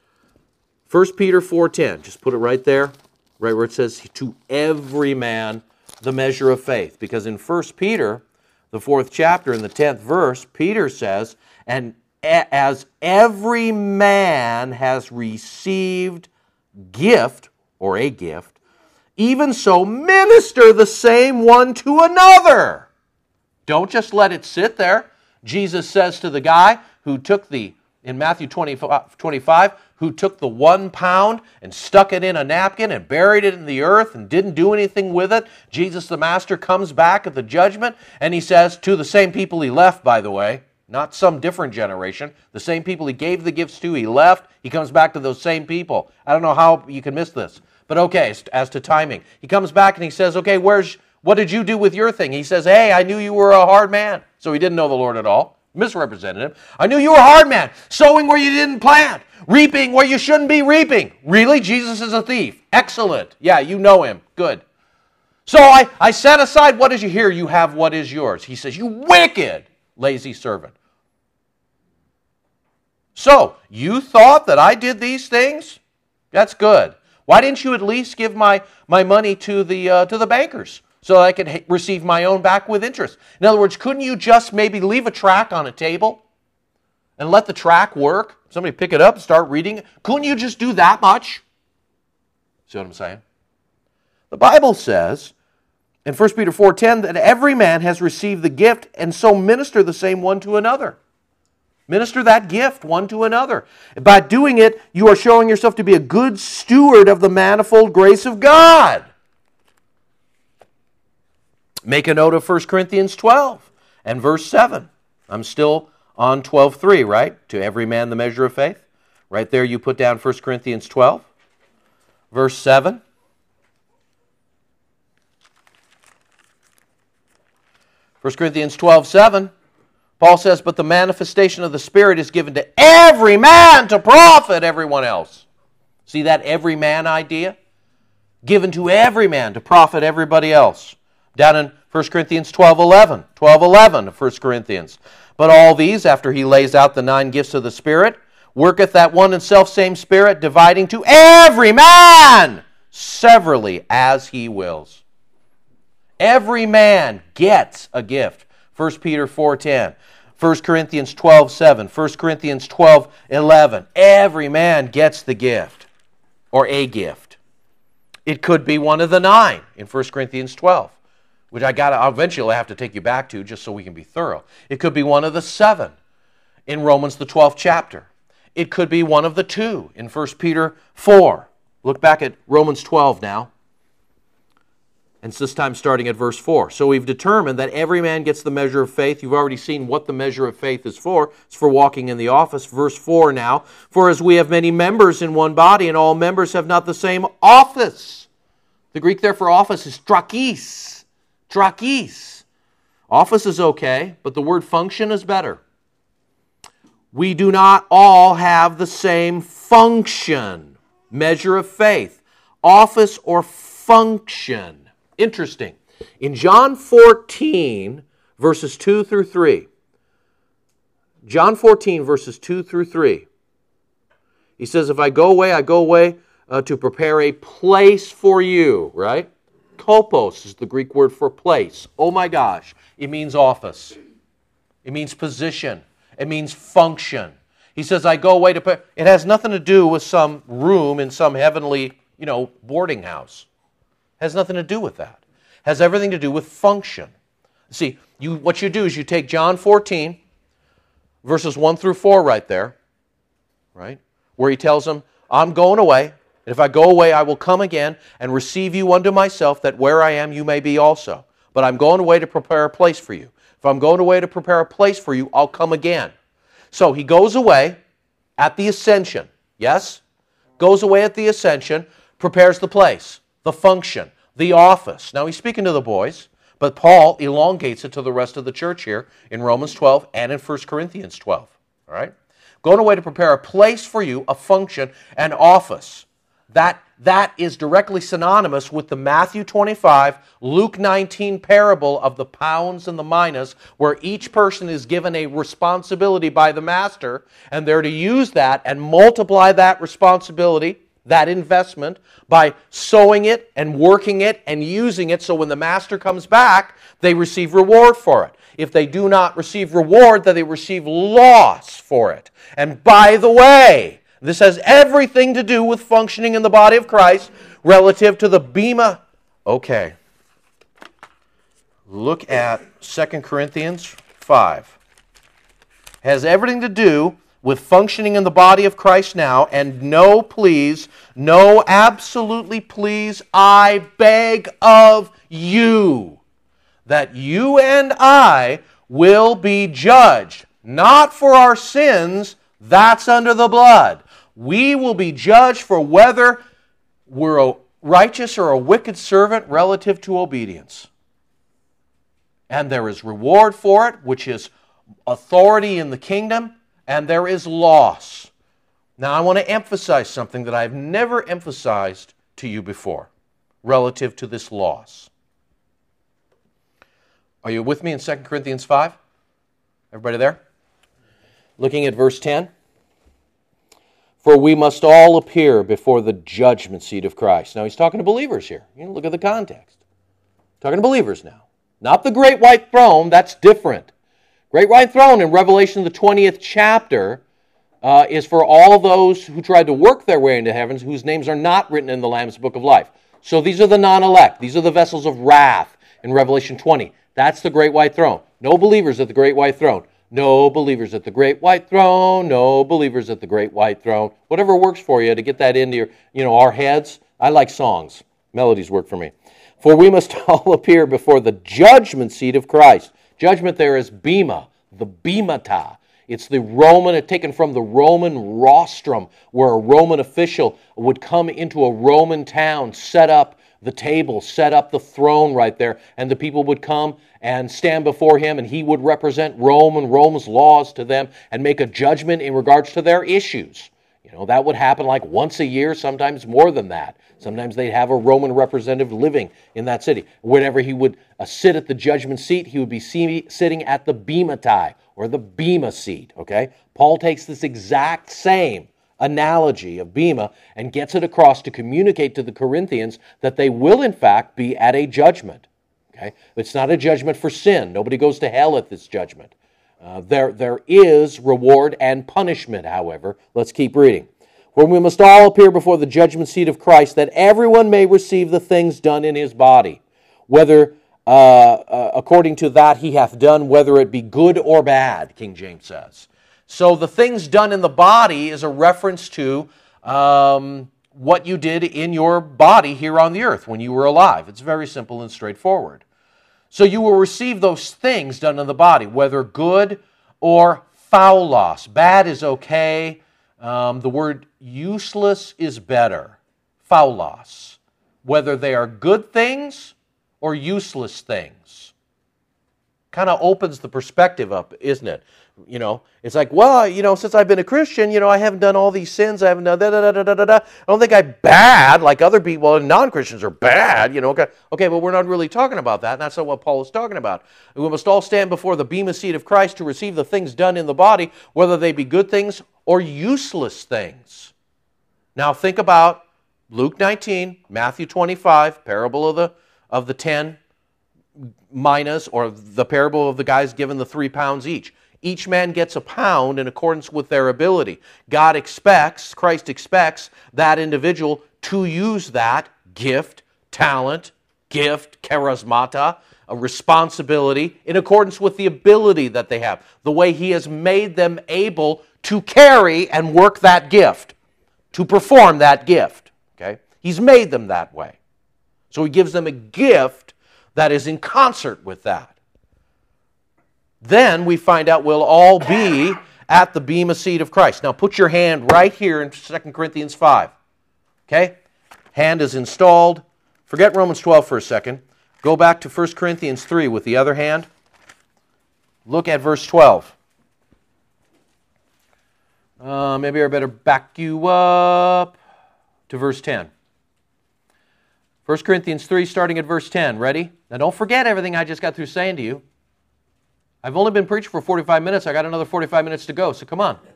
First Peter four ten, just put it right there, right where it says, to every man the measure of faith. Because in First Peter, the fourth chapter, in the tenth verse, Peter says, and as every man has received gift, or a gift, even so minister the same one to another. Don't just let it sit there. Jesus says to the guy who took the, in Matthew twenty-five, who took the one pound and stuck it in a napkin and buried it in the earth and didn't do anything with it. Jesus the Master comes back at the judgment and he says to the same people he left, by the way, not some different generation, the same people he gave the gifts to, he left, he comes back to those same people. I don't know how you can miss this, but okay, as to timing. He comes back and he says, okay, where's, what did you do with your thing? He says, hey, I knew you were a hard man. So he didn't know the Lord at all. Misrepresented him. I knew you were a hard man, sowing where you didn't plant, reaping where you shouldn't be reaping. Really? Jesus is a thief. Excellent. Yeah, you know him. Good. So I, I set aside what is you here, you have what is yours. He says, you wicked, lazy servant. So, you thought that I did these things? That's good. Why didn't you at least give my, my money to the uh, to the bankers so I could ha- receive my own back with interest? In other words, couldn't you just maybe leave a tract on a table and let the tract work? Somebody pick it up and start reading it? Couldn't you just do that much? See what I'm saying? The Bible says in First Peter four ten that every man has received the gift, and so minister the same one to another. Minister that gift one to another. By doing it, you are showing yourself to be a good steward of the manifold grace of God. Make a note of First Corinthians twelve and verse seven. I'm still on twelve three, right? To every man the measure of faith. Right there you put down First Corinthians twelve, verse seven. First Corinthians twelve seven. Paul says, but the manifestation of the Spirit is given to every man to profit everyone else. See that every man idea? Given to every man to profit everybody else. Down in First Corinthians twelve eleven. twelve eleven of First Corinthians. But all these, after he lays out the nine gifts of the Spirit, worketh that one and selfsame Spirit, dividing to every man severally as he wills. Every man gets a gift First Peter four ten, First Corinthians twelve seven, First Corinthians twelve eleven. Every man gets the gift, or a gift. It could be one of the nine in First Corinthians twelve, which I got to eventually have to take you back to just so we can be thorough. It could be one of the seven in Romans, the twelfth chapter. It could be one of the two in First Peter four. Look back at Romans twelve now. And this time starting at verse four. So we've determined that every man gets the measure of faith. You've already seen what the measure of faith is for. It's for walking in the office. Verse four now. For as we have many members in one body, and all members have not the same office. The Greek there for office is trakis. Trakis. Office is okay, but the word function is better. We do not all have the same function. Measure of faith. Office or function. Interesting. In John fourteen, verses two through three, John fourteen, verses two through three, he says, if I go away, I go away uh, to prepare a place for you, right? Kopos is the Greek word for place. Oh my gosh, it means office. It means position. It means function. He says, I go away to prepare. It has nothing to do with some room in some heavenly, you know, boarding house. Has nothing to do with that. Has everything to do with function. See, you, what you do is you take John fourteen, verses one through four right there, right, where he tells them, I'm going away, and if I go away, I will come again and receive you unto myself, that where I am, you may be also. But I'm going away to prepare a place for you. If I'm going away to prepare a place for you, I'll come again. So he goes away at the ascension, yes? Goes away at the ascension, prepares the place. The function, the office. Now he's speaking to the boys, but Paul elongates it to the rest of the church here in Romans twelve and in First Corinthians twelve. All right? Going away to prepare a place for you, a function, an office. That, that is directly synonymous with the Matthew twenty-five, Luke nineteen parable of the pounds and the minas, where each person is given a responsibility by the master, and they're to use that and multiply that responsibility, that investment, by sowing it and working it and using it, so when the master comes back, they receive reward for it. If they do not receive reward, then they receive loss for it. And by the way, this has everything to do with functioning in the body of Christ relative to the bema. Okay. Look at Second Corinthians five. Has everything to do with functioning in the body of Christ now, and no, please, no, absolutely please, I beg of you that you and I will be judged, not for our sins, that's under the blood. We will be judged for whether we're a righteous or a wicked servant relative to obedience. And there is reward for it, which is authority in the kingdom, and there is loss. Now, I want to emphasize something that I've never emphasized to you before relative to this loss. Are you with me in Second Corinthians five? Everybody there? Looking at verse ten. For we must all appear before the judgment seat of Christ. Now, he's talking to believers here. You know, look at the context. Talking to believers now. Not the great white throne, that's different. Great white throne in Revelation, the twentieth chapter, uh, is for all those who tried to work their way into heavens, whose names are not written in the Lamb's Book of Life. So these are the non-elect. These are the vessels of wrath in Revelation twenty. That's the great white throne. No believers at the great white throne. No believers at the great white throne. No believers at the great white throne. Whatever works for you to get that into your, you know, our heads. I like songs. Melodies work for me. For we must all appear before the judgment seat of Christ. Judgment there is bema, the bemata. It's the Roman, taken from the Roman rostrum, where a Roman official would come into a Roman town, set up the table, set up the throne right there, and the people would come and stand before him, and he would represent Rome and Rome's laws to them and make a judgment in regards to their issues. You know, that would happen like once a year, sometimes more than that. Sometimes they'd have a Roman representative living in that city. Whenever he would uh, sit at the judgment seat, he would be see, sitting at the bematai, or the bema seat, okay? Paul takes this exact same analogy of bema and gets it across to communicate to the Corinthians that they will in fact be at a judgment, Okay? It's not a judgment for sin. Nobody goes to hell at this judgment. Uh, there, there is reward and punishment, however. Let's keep reading. For we must all appear before the judgment seat of Christ, that everyone may receive the things done in his body, whether uh, uh, according to that he hath done, whether it be good or bad, King James says. So the things done in the body is a reference to um, what you did in your body here on the earth when you were alive. It's very simple and straightforward. So you will receive those things done in the body, whether good or foulos. Bad is okay. Um, the word useless is better. Foulos. Whether they are good things or useless things. Kind of opens the perspective up, isn't it? You know, it's like, well, you know, since I've been a Christian, you know, I haven't done all these sins. I haven't done da da da da da da. I don't think I'm bad like other people. Non-Christians are bad, you know. Okay, okay, but we're not really talking about that. That's not what Paul is talking about. We must all stand before the bema seat of Christ to receive the things done in the body, whether they be good things or useless things. Now think about Luke nineteen, Matthew twenty-five, parable of the of the ten minas, or the parable of the guys given the three pounds each. Each man gets a pound in accordance with their ability. God expects, Christ expects that individual to use that gift, talent, gift, charismata, a responsibility in accordance with the ability that they have, the way He has made them able to carry and work that gift, to perform that gift. Okay? He's made them that way. So He gives them a gift that is in concert with that. Then we find out we'll all be at the bema seat of Christ. Now put your hand right here in Second Corinthians five. Okay? Hand is installed. Forget Romans twelve for a second. Go back to First Corinthians three with the other hand. Look at verse twelve. Uh, maybe I better back you up to verse ten. First Corinthians three, starting at verse ten. Ready? Now don't forget everything I just got through saying to you. I've only been preaching for forty-five minutes. I got another forty-five minutes to go, so come on.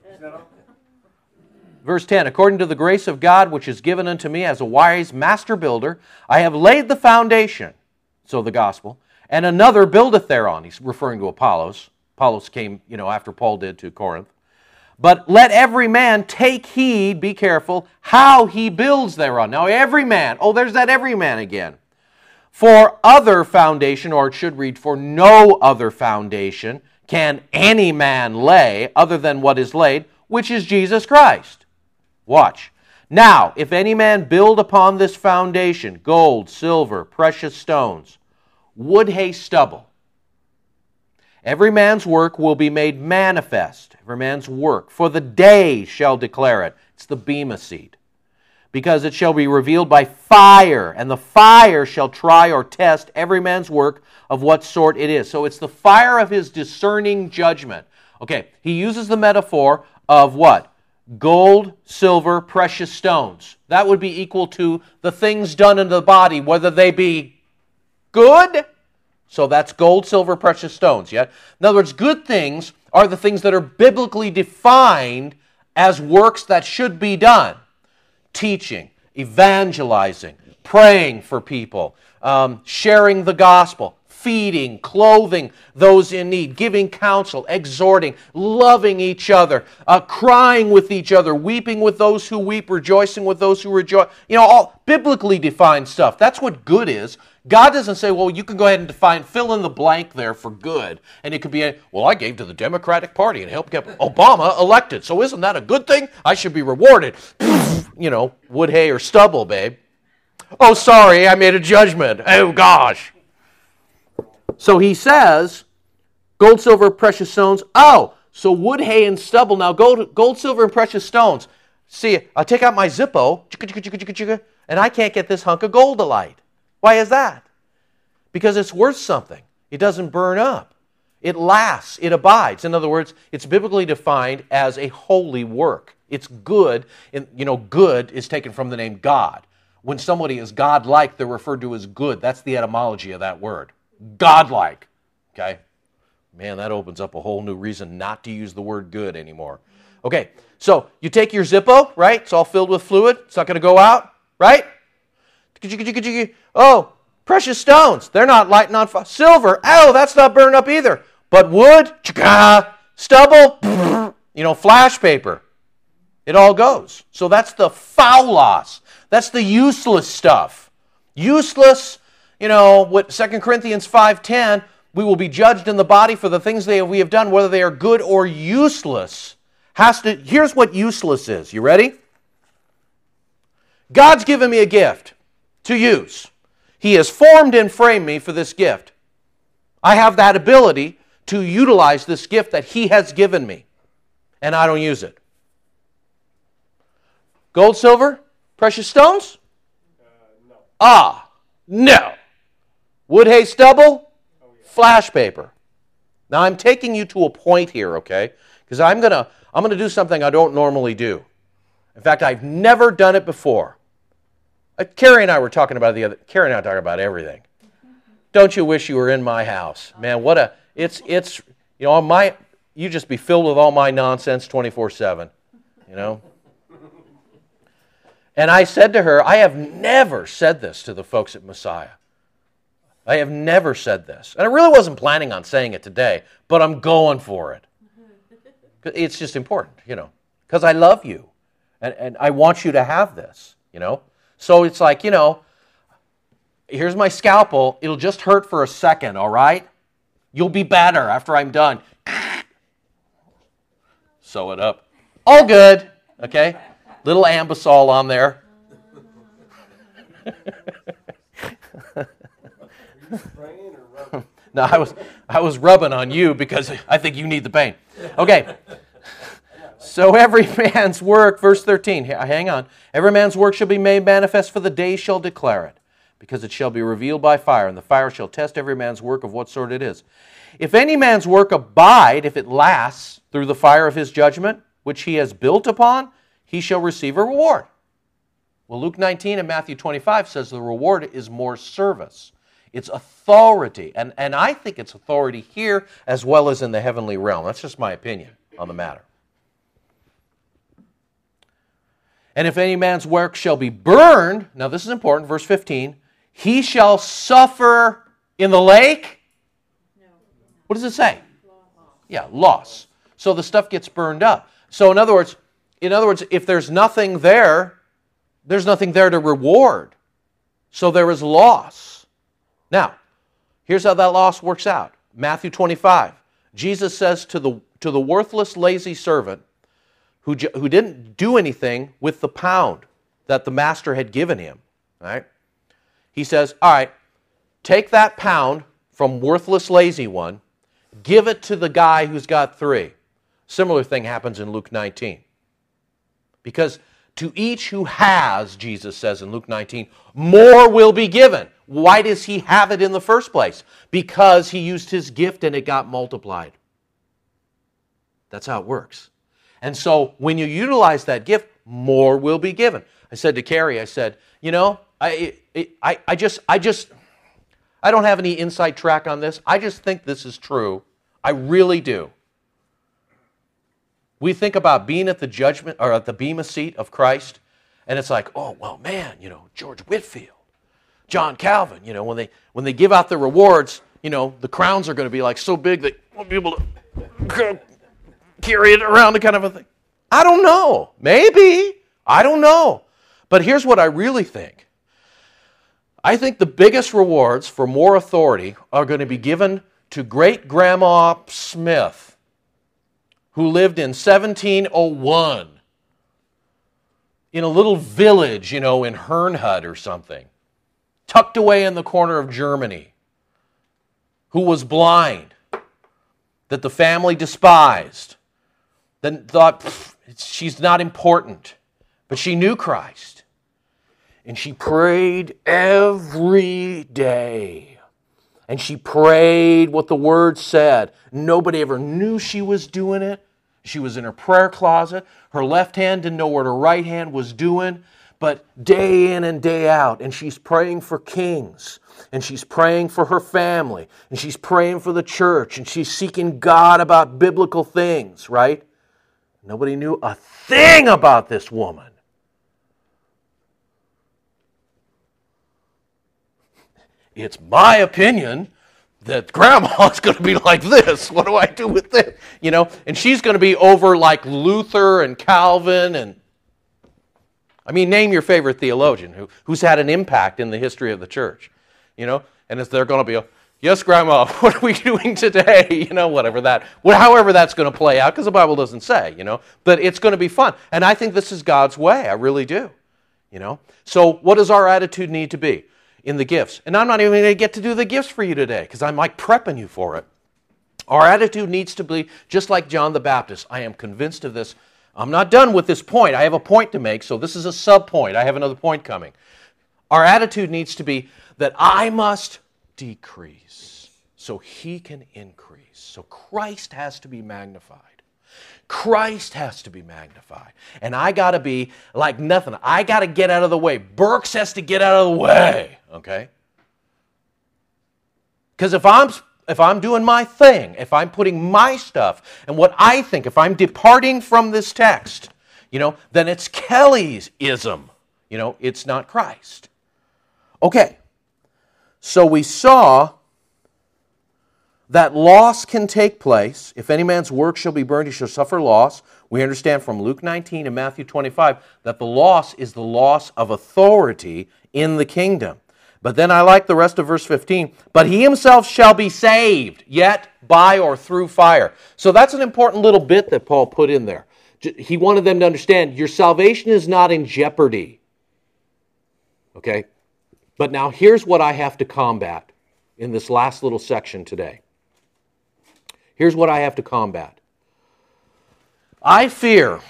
Verse ten, according to the grace of God which is given unto me as a wise master builder, I have laid the foundation, so the gospel, and another buildeth thereon. He's referring to Apollos. Apollos came, you know, after Paul did to Corinth. But let every man take heed, be careful, how he builds thereon. Now every man, oh, there's that every man again. For other foundation, or it should read, for no other foundation can any man lay other than what is laid, which is Jesus Christ. Watch. Now, if any man build upon this foundation gold, silver, precious stones, wood, hay, stubble, every man's work will be made manifest, every man's work, for the day shall declare it. It's the bema seat. Because it shall be revealed by fire, and the fire shall try or test every man's work of what sort it is. So it's the fire of his discerning judgment. Okay, he uses the metaphor of what? Gold, silver, precious stones. That would be equal to the things done in the body, whether they be good. So that's gold, silver, precious stones. Yeah? In other words, good things are the things that are biblically defined as works that should be done. Teaching, evangelizing, praying for people, um, sharing the gospel, feeding, clothing those in need, giving counsel, exhorting, loving each other, uh, crying with each other, weeping with those who weep, rejoicing with those who rejoice. You know, all biblically defined stuff. That's what good is. God doesn't say, well, you can go ahead and define, fill in the blank there for good. And it could be, a, well, I gave to the Democratic Party and helped get Obama elected. So isn't that a good thing? I should be rewarded. You know, wood, hay, or stubble, babe. Oh, sorry, I made a judgment. Oh, gosh. So he says, gold, silver, precious stones. Oh, so wood, hay, and stubble. Now, gold, gold silver, and precious stones. See, I take out my Zippo, and I can't get this hunk of gold to light. Why is that? Because it's worth something. It doesn't burn up. It lasts. It abides. In other words, it's biblically defined as a holy work. It's good. And, you know, good is taken from the name God. When somebody is God-like, they're referred to as good. That's the etymology of that word. God-like. Okay? Man, that opens up a whole new reason not to use the word good anymore. Okay, so you take your Zippo, right? It's all filled with fluid. It's not going to go out, right? Oh, Precious stones, they're not lighting on fire. Silver, oh, that's not burning up either. But wood, stubble, you know, flash paper. It all goes. So that's the phaulos. That's the useless stuff. Useless, you know, what Second Corinthians five ten, we will be judged in the body for the things that we have done, whether they are good or useless. Has to. Here's what useless is. You ready? God's given me a gift to use. He has formed and framed me for this gift. I have that ability to utilize this gift that He has given me, and I don't use it. Gold, silver, precious stones? Uh, no. Ah, no. Wood, hay, stubble, Oh, yeah. flash paper. Now I'm taking you to a point here, okay? Because I'm gonna I'm gonna do something I don't normally do. In fact, I've never done it before. Uh, Carrie and I were talking about it the other. Carrie and I talk about everything. Don't you wish you were in my house, man? What a it's it's you know my you just be filled with all my nonsense twenty-four seven, you know. And I said to her, I have never said this to the folks at Messiah. I have never said this. And I really wasn't planning on saying it today, but I'm going for it. It's just important, you know, because I love you. And, and I want you to have this, you know. So it's like, you know, here's my scalpel. It'll just hurt for a second, all right? You'll be better after I'm done. Sew it up. All good, okay? Little Ambisol on there. Spraying or rubbing? No, I was I was rubbing on you because I think you need the pain. Okay. So every man's work, verse thirteen, hang on. Every man's work shall be made manifest, for the day shall declare it, because it shall be revealed by fire, and the fire shall test every man's work of what sort it is. If any man's work abide, if it lasts through the fire of his judgment, which he has built upon, he shall receive a reward. Well, Luke nineteen and Matthew twenty-five says the reward is more service. It's authority. And, and I think it's authority here as well as in the heavenly realm. That's just my opinion on the matter. And if any man's work shall be burned, now this is important, verse fifteen, he shall suffer in the lake. What does it say? Yeah, loss. So the stuff gets burned up. So in other words, in other words, if there's nothing there, there's nothing there to reward. So there is loss. Now, here's how that loss works out. Matthew twenty-five. Jesus says to the to the worthless, lazy servant who, who didn't do anything with the pound that the master had given him, right? He says, all right, take that pound from worthless, lazy one, give it to the guy who's got three. Similar thing happens in Luke nineteen. Because to each who has, Jesus says in Luke nineteen, more will be given. Why does he have it in the first place? Because he used his gift and it got multiplied. That's how it works. And so when you utilize that gift, more will be given. I said to Carrie, I said, you know, I, I, I just, I just, I don't have any inside track on this. I just think this is true. I really do. We think about being at the judgment or at the bema seat of Christ, and it's like, oh, well, man, you know, George Whitefield, John Calvin, you know, when they when they give out the rewards, you know, the crowns are going to be like so big that won't be able to carry it around, the kind of a thing. I don't know. Maybe. I don't know. But here's what I really think. I think the biggest rewards for more authority are going to be given to Great-Grandma Smith, who lived in seventeen oh one in a little village, you know, in Herrnhut or something, tucked away in the corner of Germany, who was blind, that the family despised, then thought, she's not important. But she knew Christ. And she prayed every day. And she prayed what the Word said. Nobody ever knew she was doing it. She was in her prayer closet. Her left hand didn't know what her right hand was doing. But day in and day out, and she's praying for kings, and she's praying for her family, and she's praying for the church, and she's seeking God about biblical things, right? Nobody knew a thing about this woman. it's my opinion that grandma's going to be like this. What do I do with this? You know, and she's going to be over like Luther and Calvin and, I mean, name your favorite theologian who, who's had an impact in the history of the church, you know, and it's, they're going to be, yes, Grandma, what are we doing today? You know, whatever that, however that's going to play out, because the Bible doesn't say, you know, but it's going to be fun. And I think this is God's way. I really do, you know. So what does our attitude need to be in the gifts? And I'm not even going to get to do the gifts for you today because I'm like prepping you for it. Our attitude needs to be just like John the Baptist. I am convinced of this. I'm not done with this point. I have a point to make, so this is a sub-point. I have another point coming. Our attitude needs to be that I must decrease so he can increase. So Christ has to be magnified. Christ has to be magnified. And I got to be like nothing. I got to get out of the way. Burks has to get out of the way, okay? Because if I'm if I'm doing my thing, if I'm putting my stuff and what I think, if I'm departing from this text, you know, then it's Kelly's ism. You know, it's not Christ. Okay. So we saw that loss can take place. If any man's work shall be burned, he shall suffer loss. We understand from Luke nineteen and Matthew twenty-five that the loss is the loss of authority in the kingdom. But then I like the rest of verse fifteen. But he himself shall be saved, yet by or through fire. So that's an important little bit that Paul put in there. He wanted them to understand your salvation is not in jeopardy. Okay? But now here's what I have to combat in this last little section today. Here's what I have to combat. I fear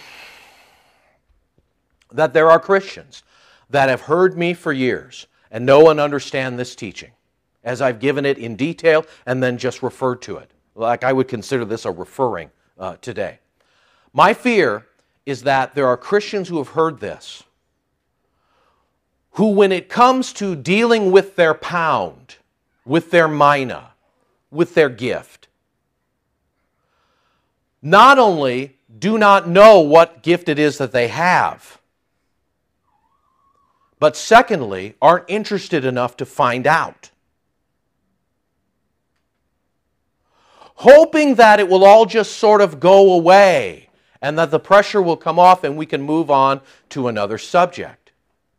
that there are Christians that have heard me for years and know and understand this teaching as I've given it in detail and then just referred to it. Like I would consider this a referring uh, today. My fear is that there are Christians who have heard this, who when it comes to dealing with their pound, with their mina, with their gift, not only do not know what gift it is that they have, but secondly, aren't interested enough to find out. Hoping that it will all just sort of go away and that the pressure will come off and we can move on to another subject.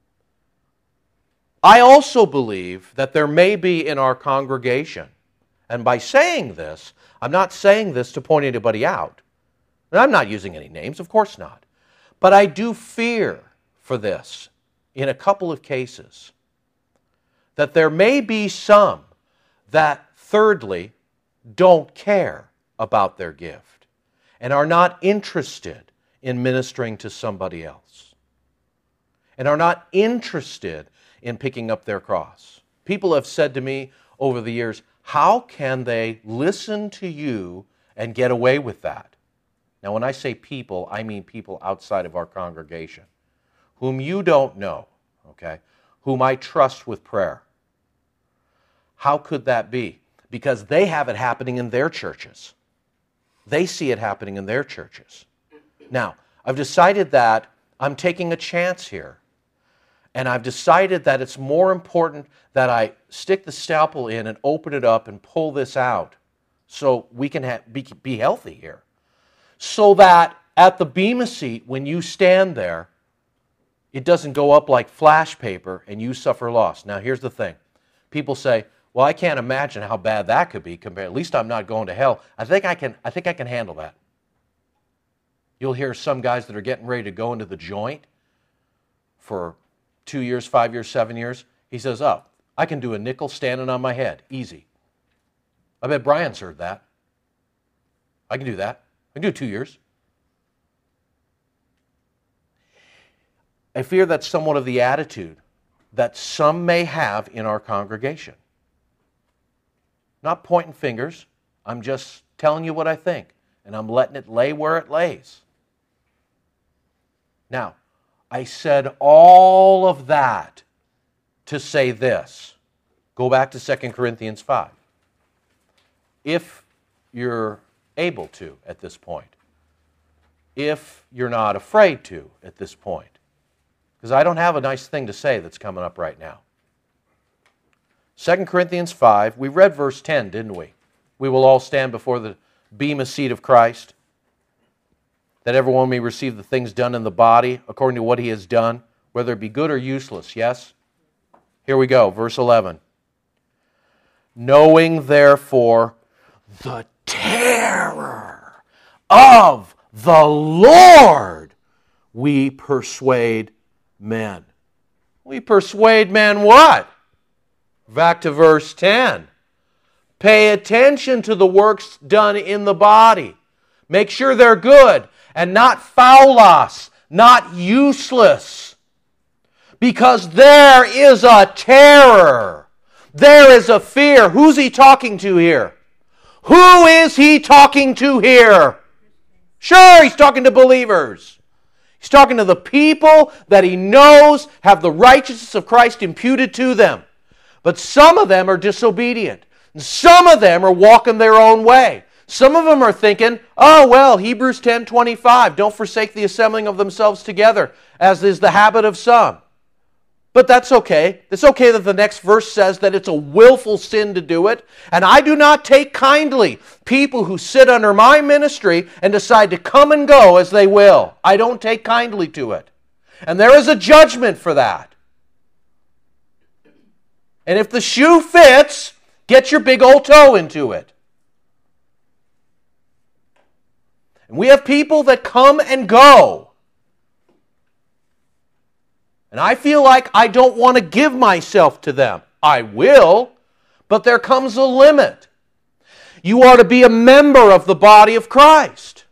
I also believe that there may be in our congregation, and by saying this, I'm not saying this to point anybody out. And I'm not using any names, of course not. But I do fear for this in a couple of cases, that there may be some that, thirdly, don't care about their gift and are not interested in ministering to somebody else and are not interested in picking up their cross. People have said to me over the years, how can they listen to you and get away with that? Now, when I say people, I mean people outside of our congregation, whom you don't know, okay, whom I trust with prayer. How could that be? Because they have it happening in their churches. They see it happening in their churches. Now, I've decided that I'm taking a chance here. And I've decided that it's more important that I stick the scalpel in and open it up and pull this out so we can ha- be, be healthy here. So that at the Bema seat, when you stand there, it doesn't go up like flash paper and you suffer loss. Now, here's the thing. People say, well, I can't imagine how bad that could be compared. At least I'm not going to hell. I think I can, I think I can handle that. You'll hear some guys that are getting ready to go into the joint for two years, five years, seven years. He says, oh, I can do a nickel standing on my head. Easy. I bet Brian's heard that. I can do that. I can do two years. I fear that's somewhat of the attitude that some may have in our congregation. Not pointing fingers. I'm just telling you what I think. And I'm letting it lay where it lays. Now, I said all of that to say this. Go back to Second Corinthians five. If you're able to at this point. If you're not afraid to at this point. Because I don't have a nice thing to say that's coming up right now. Second Corinthians five, we read verse ten, didn't we? We will all stand before the bema seat of Christ, that everyone may receive the things done in the body according to what he has done, whether it be good or useless, yes? Here we go, verse eleven. Knowing therefore the terror of the Lord, we persuade men. We persuade men what? Back to verse ten. Pay attention to the works done in the body. Make sure they're good and not foulos, not useless. Because there is a terror. There is a fear. Who's he talking to here? Who is he talking to here? Sure, he's talking to believers. He's talking to the people that he knows have the righteousness of Christ imputed to them. But some of them are disobedient. Some of them are walking their own way. Some of them are thinking, oh, well, Hebrews ten twenty-five, don't forsake the assembling of themselves together, as is the habit of some. But that's okay. It's okay that the next verse says that it's a willful sin to do it. And I do not take kindly people who sit under my ministry and decide to come and go as they will. I don't take kindly to it. And there is a judgment for that. And if the shoe fits, get your big old toe into it. And we have people that come and go. And I feel like I don't want to give myself to them. I will, but there comes a limit. You are to be a member of the body of Christ.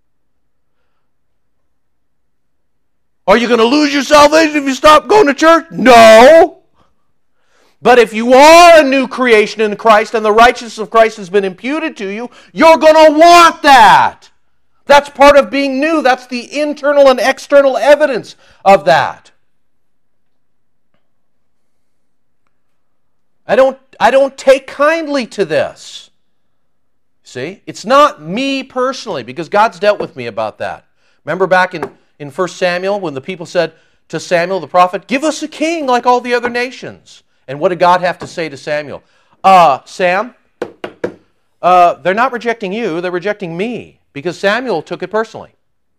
Are you going to lose your salvation if you stop going to church? No. But if you are a new creation in Christ and the righteousness of Christ has been imputed to you, you're going to want that. That's part of being new. That's the internal and external evidence of that. I don't, I don't take kindly to this. See? It's not me personally, because God's dealt with me about that. Remember back in, in First Samuel when the people said to Samuel the prophet, give us a king like all the other nations. And what did God have to say to Samuel? Uh, Sam, uh, they're not rejecting you, they're rejecting me, because Samuel took it personally.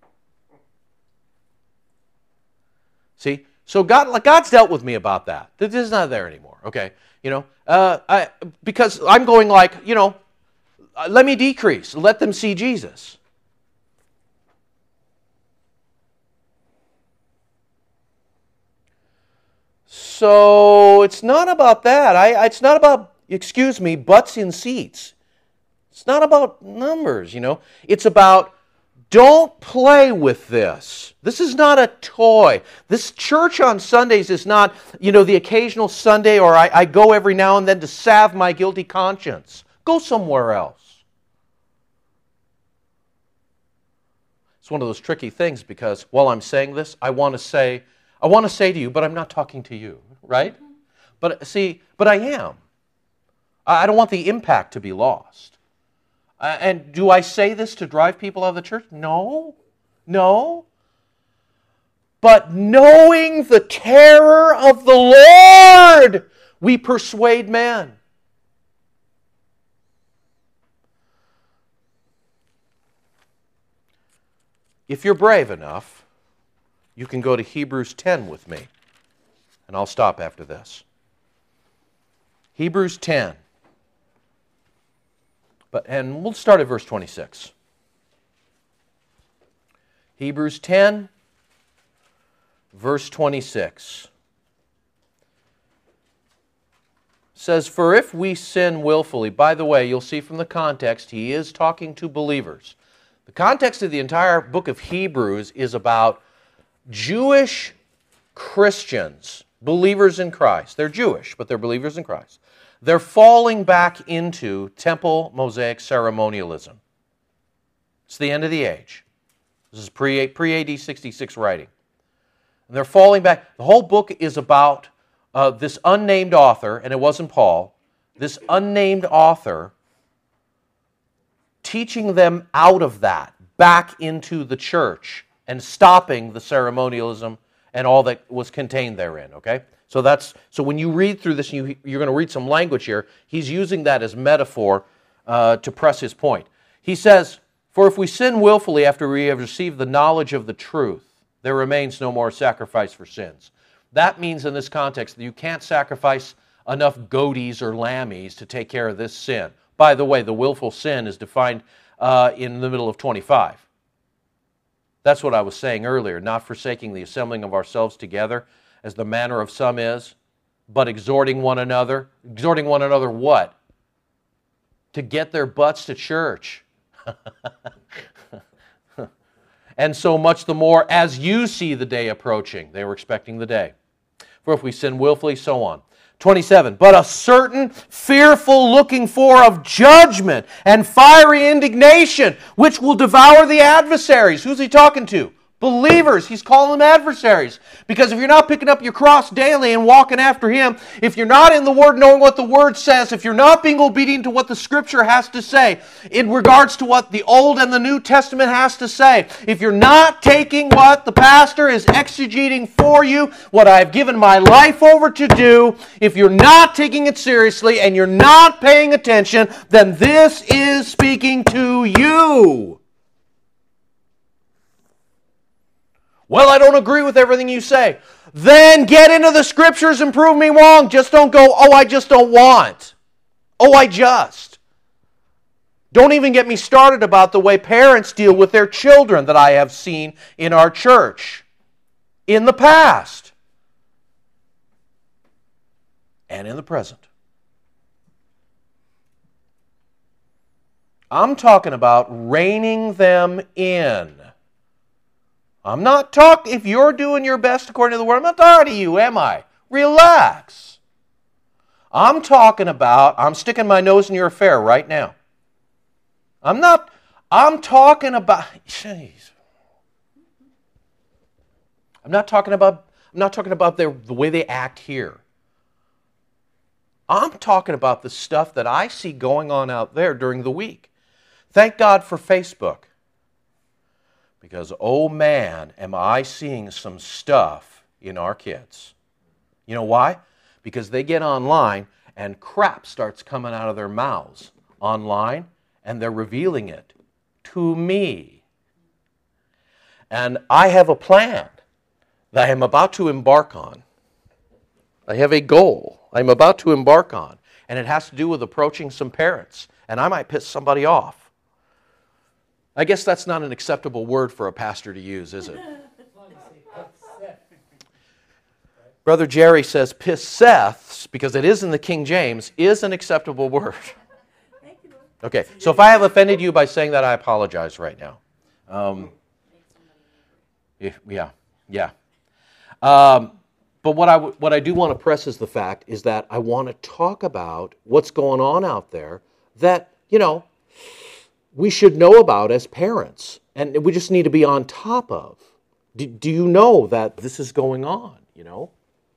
See? So God, like God's dealt with me about that. This is not there anymore, okay? You know, uh, I, because I'm going like, you know, let me decrease. Let them see Jesus. So it's not about that. I, it's not about, excuse me, butts in seats. It's not about numbers, you know. It's about, don't play with this. This is not a toy. This church on Sundays is not, you know, the occasional Sunday or I, I go every now and then to salve my guilty conscience. Go somewhere else. It's one of those tricky things because while I'm saying this, I want to say, I want to say to you, but I'm not talking to you, right? But see, but I am. I don't want the impact to be lost. Uh, and do I say this to drive people out of the church? No. No. But knowing the terror of the Lord, we persuade men. If you're brave enough, you can go to Hebrews ten with me. And I'll stop after this. Hebrews ten. But, and we'll start at verse twenty-six. Hebrews ten, verse twenty-six. Says, for if we sin willfully, by the way, you'll see from the context, he is talking to believers. The context of the entire book of Hebrews is about Jewish Christians, believers in Christ. They're Jewish, but they're believers in Christ. They're falling back into temple Mosaic ceremonialism. It's the end of the age. This is pre, pre-A D sixty-six writing. And they're falling back. The whole book is about uh, this unnamed author, and it wasn't Paul, this unnamed author teaching them out of that, back into the church, and stopping the ceremonialism and all that was contained therein, okay? So that's so when you read through this, you, you're going to read some language here. He's using that as metaphor uh, to press his point. He says, "For if we sin willfully after we have received the knowledge of the truth, there remains no more sacrifice for sins." That means in this context that you can't sacrifice enough goaties or lammies to take care of this sin. By the way, the willful sin is defined uh, in the middle of twenty-five. That's what I was saying earlier, not forsaking the assembling of ourselves together, as the manner of some is, but exhorting one another. Exhorting one another what? To get their butts to church. And so much the more as you see the day approaching. They were expecting the day. For if we sin willfully, so on. twenty-seven, but a certain fearful looking for of judgment and fiery indignation, which will devour the adversaries. Who's he talking to? Believers. He's calling them adversaries. Because if you're not picking up your cross daily and walking after Him, if you're not in the Word knowing what the Word says, if you're not being obedient to what the Scripture has to say in regards to what the Old and the New Testament has to say, if you're not taking what the pastor is exegeting for you, what I've given my life over to do, if you're not taking it seriously and you're not paying attention, then this is speaking to you. Well, I don't agree with everything you say. Then get into the Scriptures and prove me wrong. Just don't go, oh, I just don't want. Oh, I just. Don't even get me started about the way parents deal with their children that I have seen in our church in the past and in the present. I'm talking about reining them in. I'm not talking, if you're doing your best according to the Word, I'm not talking to you, am I? Relax. I'm talking about, I'm sticking my nose in your affair right now. I'm not, I'm talking about, jeez. I'm not talking about, I'm not talking about their, the way they act here. I'm talking about the stuff that I see going on out there during the week. Thank God for Facebook. Because, oh man, am I seeing some stuff in our kids. You know why? Because they get online and crap starts coming out of their mouths online and they're revealing it to me. And I have a plan that I am about to embark on. I have a goal I'm about to embark on. And it has to do with approaching some parents. And I might piss somebody off. I guess that's not an acceptable word for a pastor to use, is it? Brother Jerry says pisseths, because it is in the King James, is an acceptable word. Okay, so if I have offended you by saying that, I apologize right now. Um, yeah, yeah. Um, but what I, what I do want to press is the fact is that I want to talk about what's going on out there that, you know, we should know about as parents, and we just need to be on top of. Do, do you know that this is going on, you know?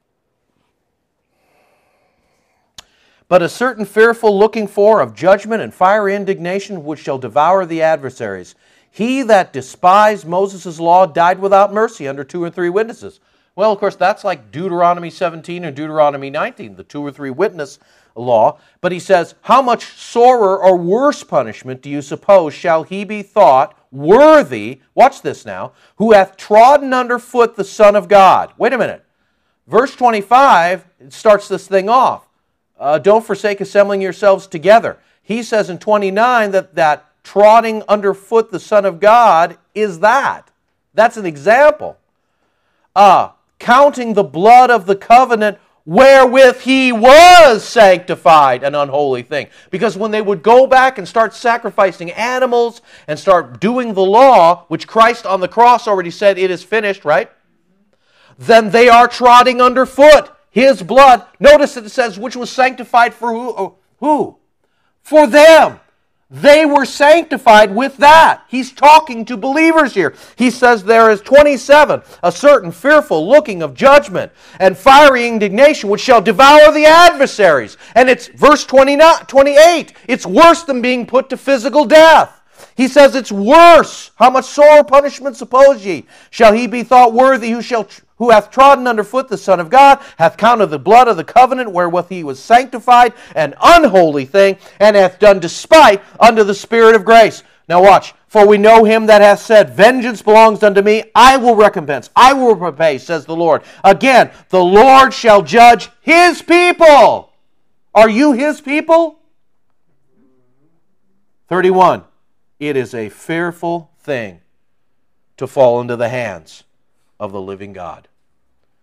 But a certain fearful looking for of judgment and fiery indignation which shall devour the adversaries. He that despised Moses' law died without mercy under two or three witnesses. Well, of course, that's like Deuteronomy seventeen and Deuteronomy nineteen, the two or three witness law. But he says, how much sorer or worse punishment do you suppose shall he be thought worthy, watch this now, who hath trodden under foot the Son of God? Wait a minute. Verse twenty-five starts this thing off. Uh, don't forsake assembling yourselves together. He says in twenty-nine that, that trotting underfoot the Son of God is that. That's an example. Uh, counting the blood of the covenant wherewith he was sanctified an unholy thing. Because when they would go back and start sacrificing animals and start doing the law, which Christ on the cross already said it is finished, right? Then they are trotting underfoot his blood. Notice that it says which was sanctified for who? Who? For them. They were sanctified with that. He's talking to believers here. He says there is twenty-seven, a certain fearful looking of judgment and fiery indignation which shall devour the adversaries. And it's verse twenty-nine, twenty-eight. It's worse than being put to physical death. He says it's worse. How much sore punishment suppose ye? Shall he be thought worthy who shall who hath trodden under foot the Son of God, hath counted the blood of the covenant wherewith he was sanctified an unholy thing, and hath done despite unto the Spirit of grace. Now watch. For we know him that hath said, Vengeance belongs unto me, I will recompense, I will repay, says the Lord. Again, the Lord shall judge his people. Are you his people? thirty-one. It is a fearful thing to fall into the hands of the living God.